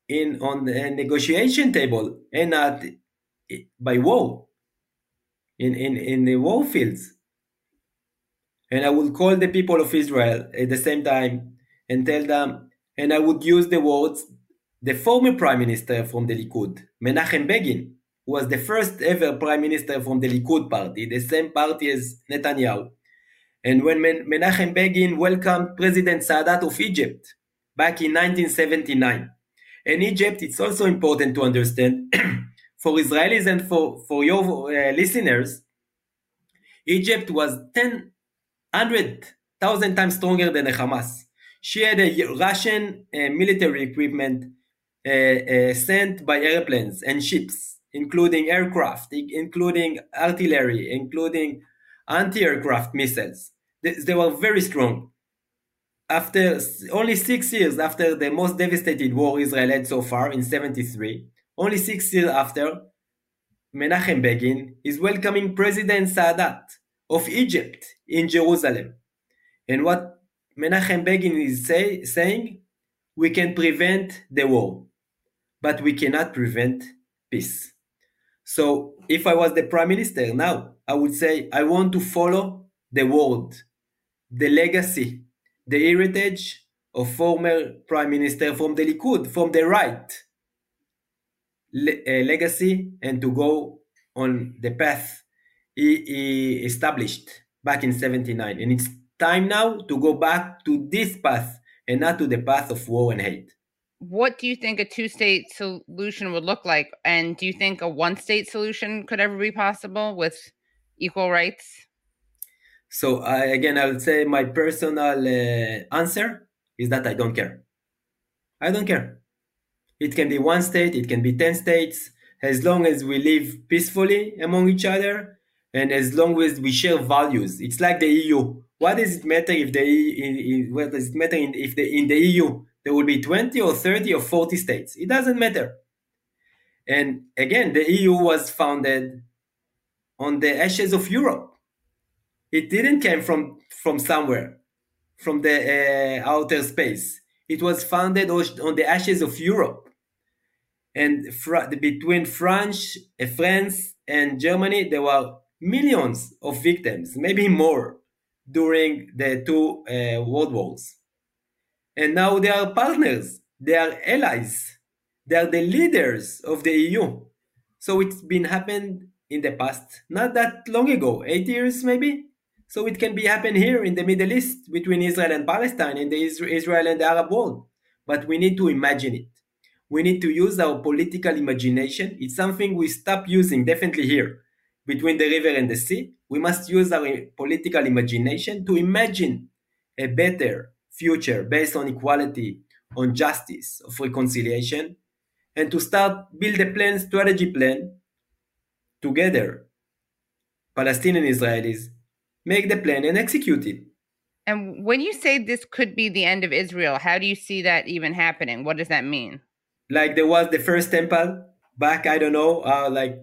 on the negotiation table and not by war in the war fields. And I would call the people of Israel at the same time and tell them, and I would use the words, the former prime minister from the Likud, Menachem Begin, who was the first ever prime minister from the Likud party, the same party as Netanyahu. And when Menachem Begin welcomed President Sadat of Egypt back in 1979. And Egypt, it's also important to understand, for Israelis and for your listeners, Egypt was 100,000 times stronger than the Hamas. She had a Russian military equipment sent by airplanes and ships, including aircraft, including artillery, including anti-aircraft missiles. They were very strong. After only 6 years after the most devastating war Israel had so far in 1973, only 6 years after, Menachem Begin is welcoming President Sadat of Egypt in Jerusalem. And what Menachem Begin is saying, we can prevent the war, but we cannot prevent peace. So if I was the prime minister now, I would say, I want to follow the word, the legacy, the heritage of former prime minister from the Likud, from the right legacy, and to go on the path he established back in 1979. And it's time now to go back to this path and not to the path of war and hate. What do you think a two-state solution would look like? And do you think a one-state solution could ever be possible with equal rights? So I would say my personal answer is that I don't care. I don't care. It can be one state, it can be 10 states, as long as we live peacefully among each other, and as long as we share values. It's like the EU. What does it matter if in the EU there will be 20 or 30 or 40 states? It doesn't matter. And again, the EU was founded on the ashes of Europe. It didn't come from somewhere, from the outer space. It was founded on the ashes of Europe. And between France and Germany, there were millions of victims, maybe more, during the two world wars. And now they are partners, they are allies, they are the leaders of the EU. So it's been happened in the past, not that long ago, 8 years maybe. So it can be happen here in the Middle East between Israel and Palestine, in the Israel and the Arab world. But we need to imagine it. We need to use our political imagination. It's something we stop using definitely here between the river and the sea. We must use our political imagination to imagine a better future based on equality, on justice, of reconciliation, and to start build a plan, strategy plan together, Palestinian Israelis, make the plan and execute it. And when you say this could be the end of Israel, how do you see that even happening? What does that mean? Like there was the first temple back, I don't know, like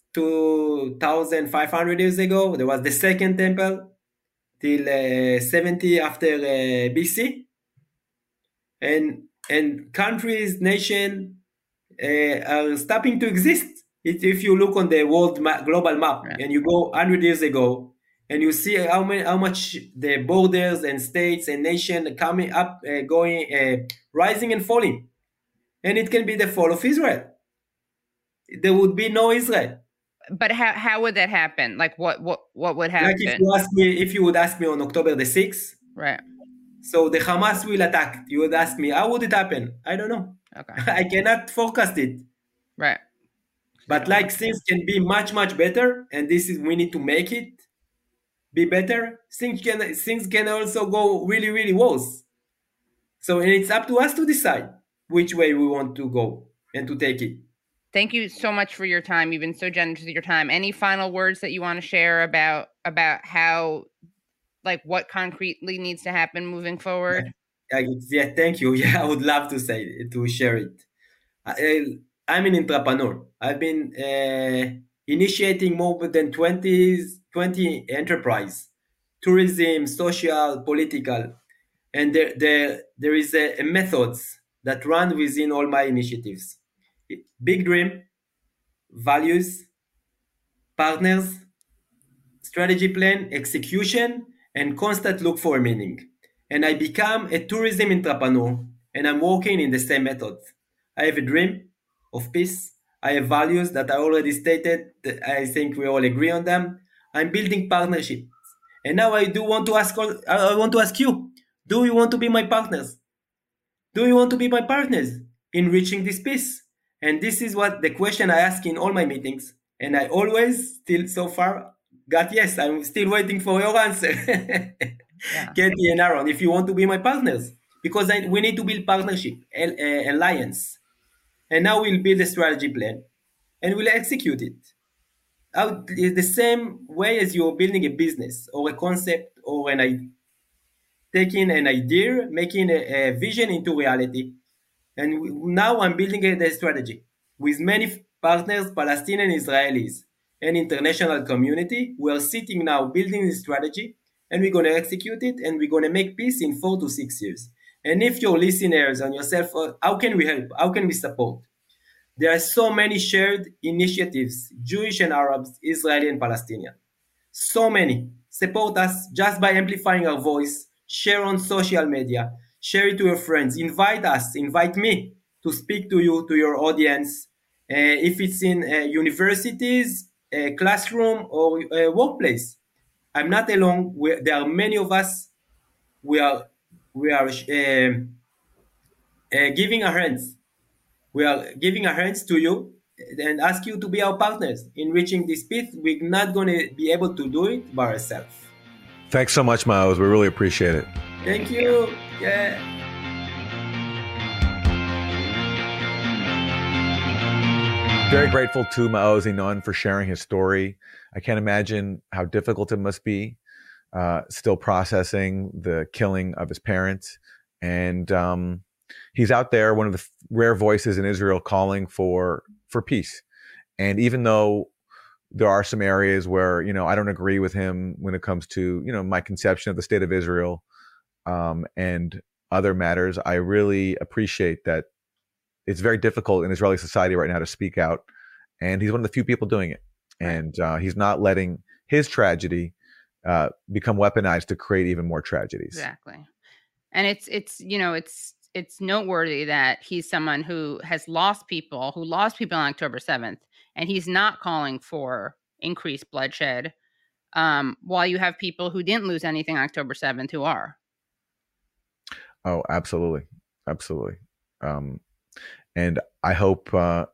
2,500 years ago. There was the second temple till 70 after BC. And countries, nations are stopping to exist. If you look on the world global map, right, and you go 100 years ago, and you see how much the borders and states and nations coming up, rising and falling, and it can be the fall of Israel. There would be no Israel. But how would that happen? Like what would happen? Like if you would ask me on October the 6th, right? So the Hamas will attack. You would ask me, how would it happen? I don't know. Okay, I cannot forecast it. Right. But like things can be much better, and we need to make it be better. Things can also go really worse. So and it's up to us to decide which way we want to go and to take it. Thank you so much for your time. You've been so generous with your time. Any final words that you want to share about how, like, what concretely needs to happen moving forward? Yeah, thank you. Yeah, I would love to share it. I'm an entrepreneur. I've been initiating more than 20 enterprise, tourism, social, political, and there is a methods that run within all my initiatives. Big dream, values, partners, strategy plan, execution, and constant look for meaning. And I become a tourism entrepreneur, and I'm working in the same method. I have a dream of peace. I have values that I already stated. I think we all agree on them. I'm building partnerships. And now I want to ask you, do you want to be my partners? Do you want to be my partners in reaching this peace? And this is what the question I ask in all my meetings. And I always, still so far, got yes. I'm still waiting for your answer. Yeah. Katie and Aaron, if you want to be my partners. Because we need to build partnership, alliance. And now we'll build a strategy plan. And we'll execute it. The same way as you're building a business or a concept or taking an idea, making a vision into reality. And now I'm building the strategy with many partners, Palestinian Israelis, and international community. We're sitting now building this strategy, and we're going to execute it, and we're going to make peace in 4 to 6 years. And if your listeners and yourself, how can we help? How can we support? There are so many shared initiatives, Jewish and Arabs, Israeli and Palestinian. So many. Support us just by amplifying our voice, share on social media, share it to your friends, invite me to speak to you, to your audience. If it's in universities, a classroom, or a workplace. I'm not alone. There are many of us. We are giving our hands. We are giving our hands to you and ask you to be our partners in reaching this peace. We're not going to be able to do it by ourselves. Thanks so much, Maoz. We really appreciate it. Thank you. Yeah. Very grateful to Maoz Inon for sharing his story. I can't imagine how difficult it must be still processing the killing of his parents. And he's out there, one of the rare voices in Israel calling for peace. And even though there are some areas where, I don't agree with him when it comes to, my conception of the state of Israel and other matters, I really appreciate that it's very difficult in Israeli society right now to speak out. And he's one of the few people doing it. And he's not letting his tragedy become weaponized to create even more tragedies. Exactly. And it's noteworthy that he's someone who lost people on October 7th, and he's not calling for increased bloodshed, while you have people who didn't lose anything on October 7th who are. Oh, absolutely. Absolutely. And I hope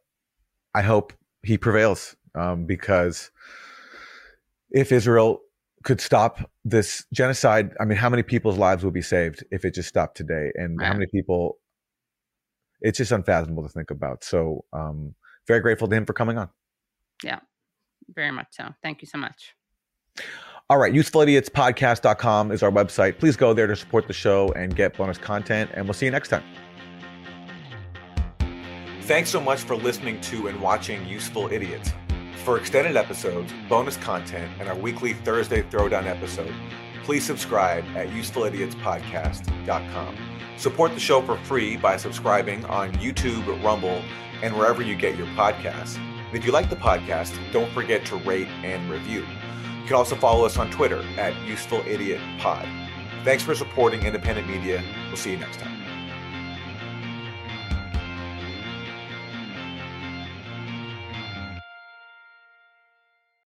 he prevails, because if Israel could stop this genocide, I mean, how many people's lives would be saved if it just stopped today? And how many people, it's just unfathomable to think about. So very grateful to him for coming on. Yeah, very much so. Thank you so much. All right. UsefulIdiotspodcast.com is our website. Please go there to support the show and get bonus content. And we'll see you next time. Thanks so much for listening to and watching Useful Idiots. For extended episodes, bonus content, and our weekly Thursday Throwdown episode, please subscribe at UsefulIdiotspodcast.com. Support the show for free by subscribing on YouTube, Rumble, and wherever you get your podcasts. And if you like the podcast, don't forget to rate and review. You can also follow us on Twitter at UsefulIdiotPod. Thanks for supporting independent media. We'll see you next time.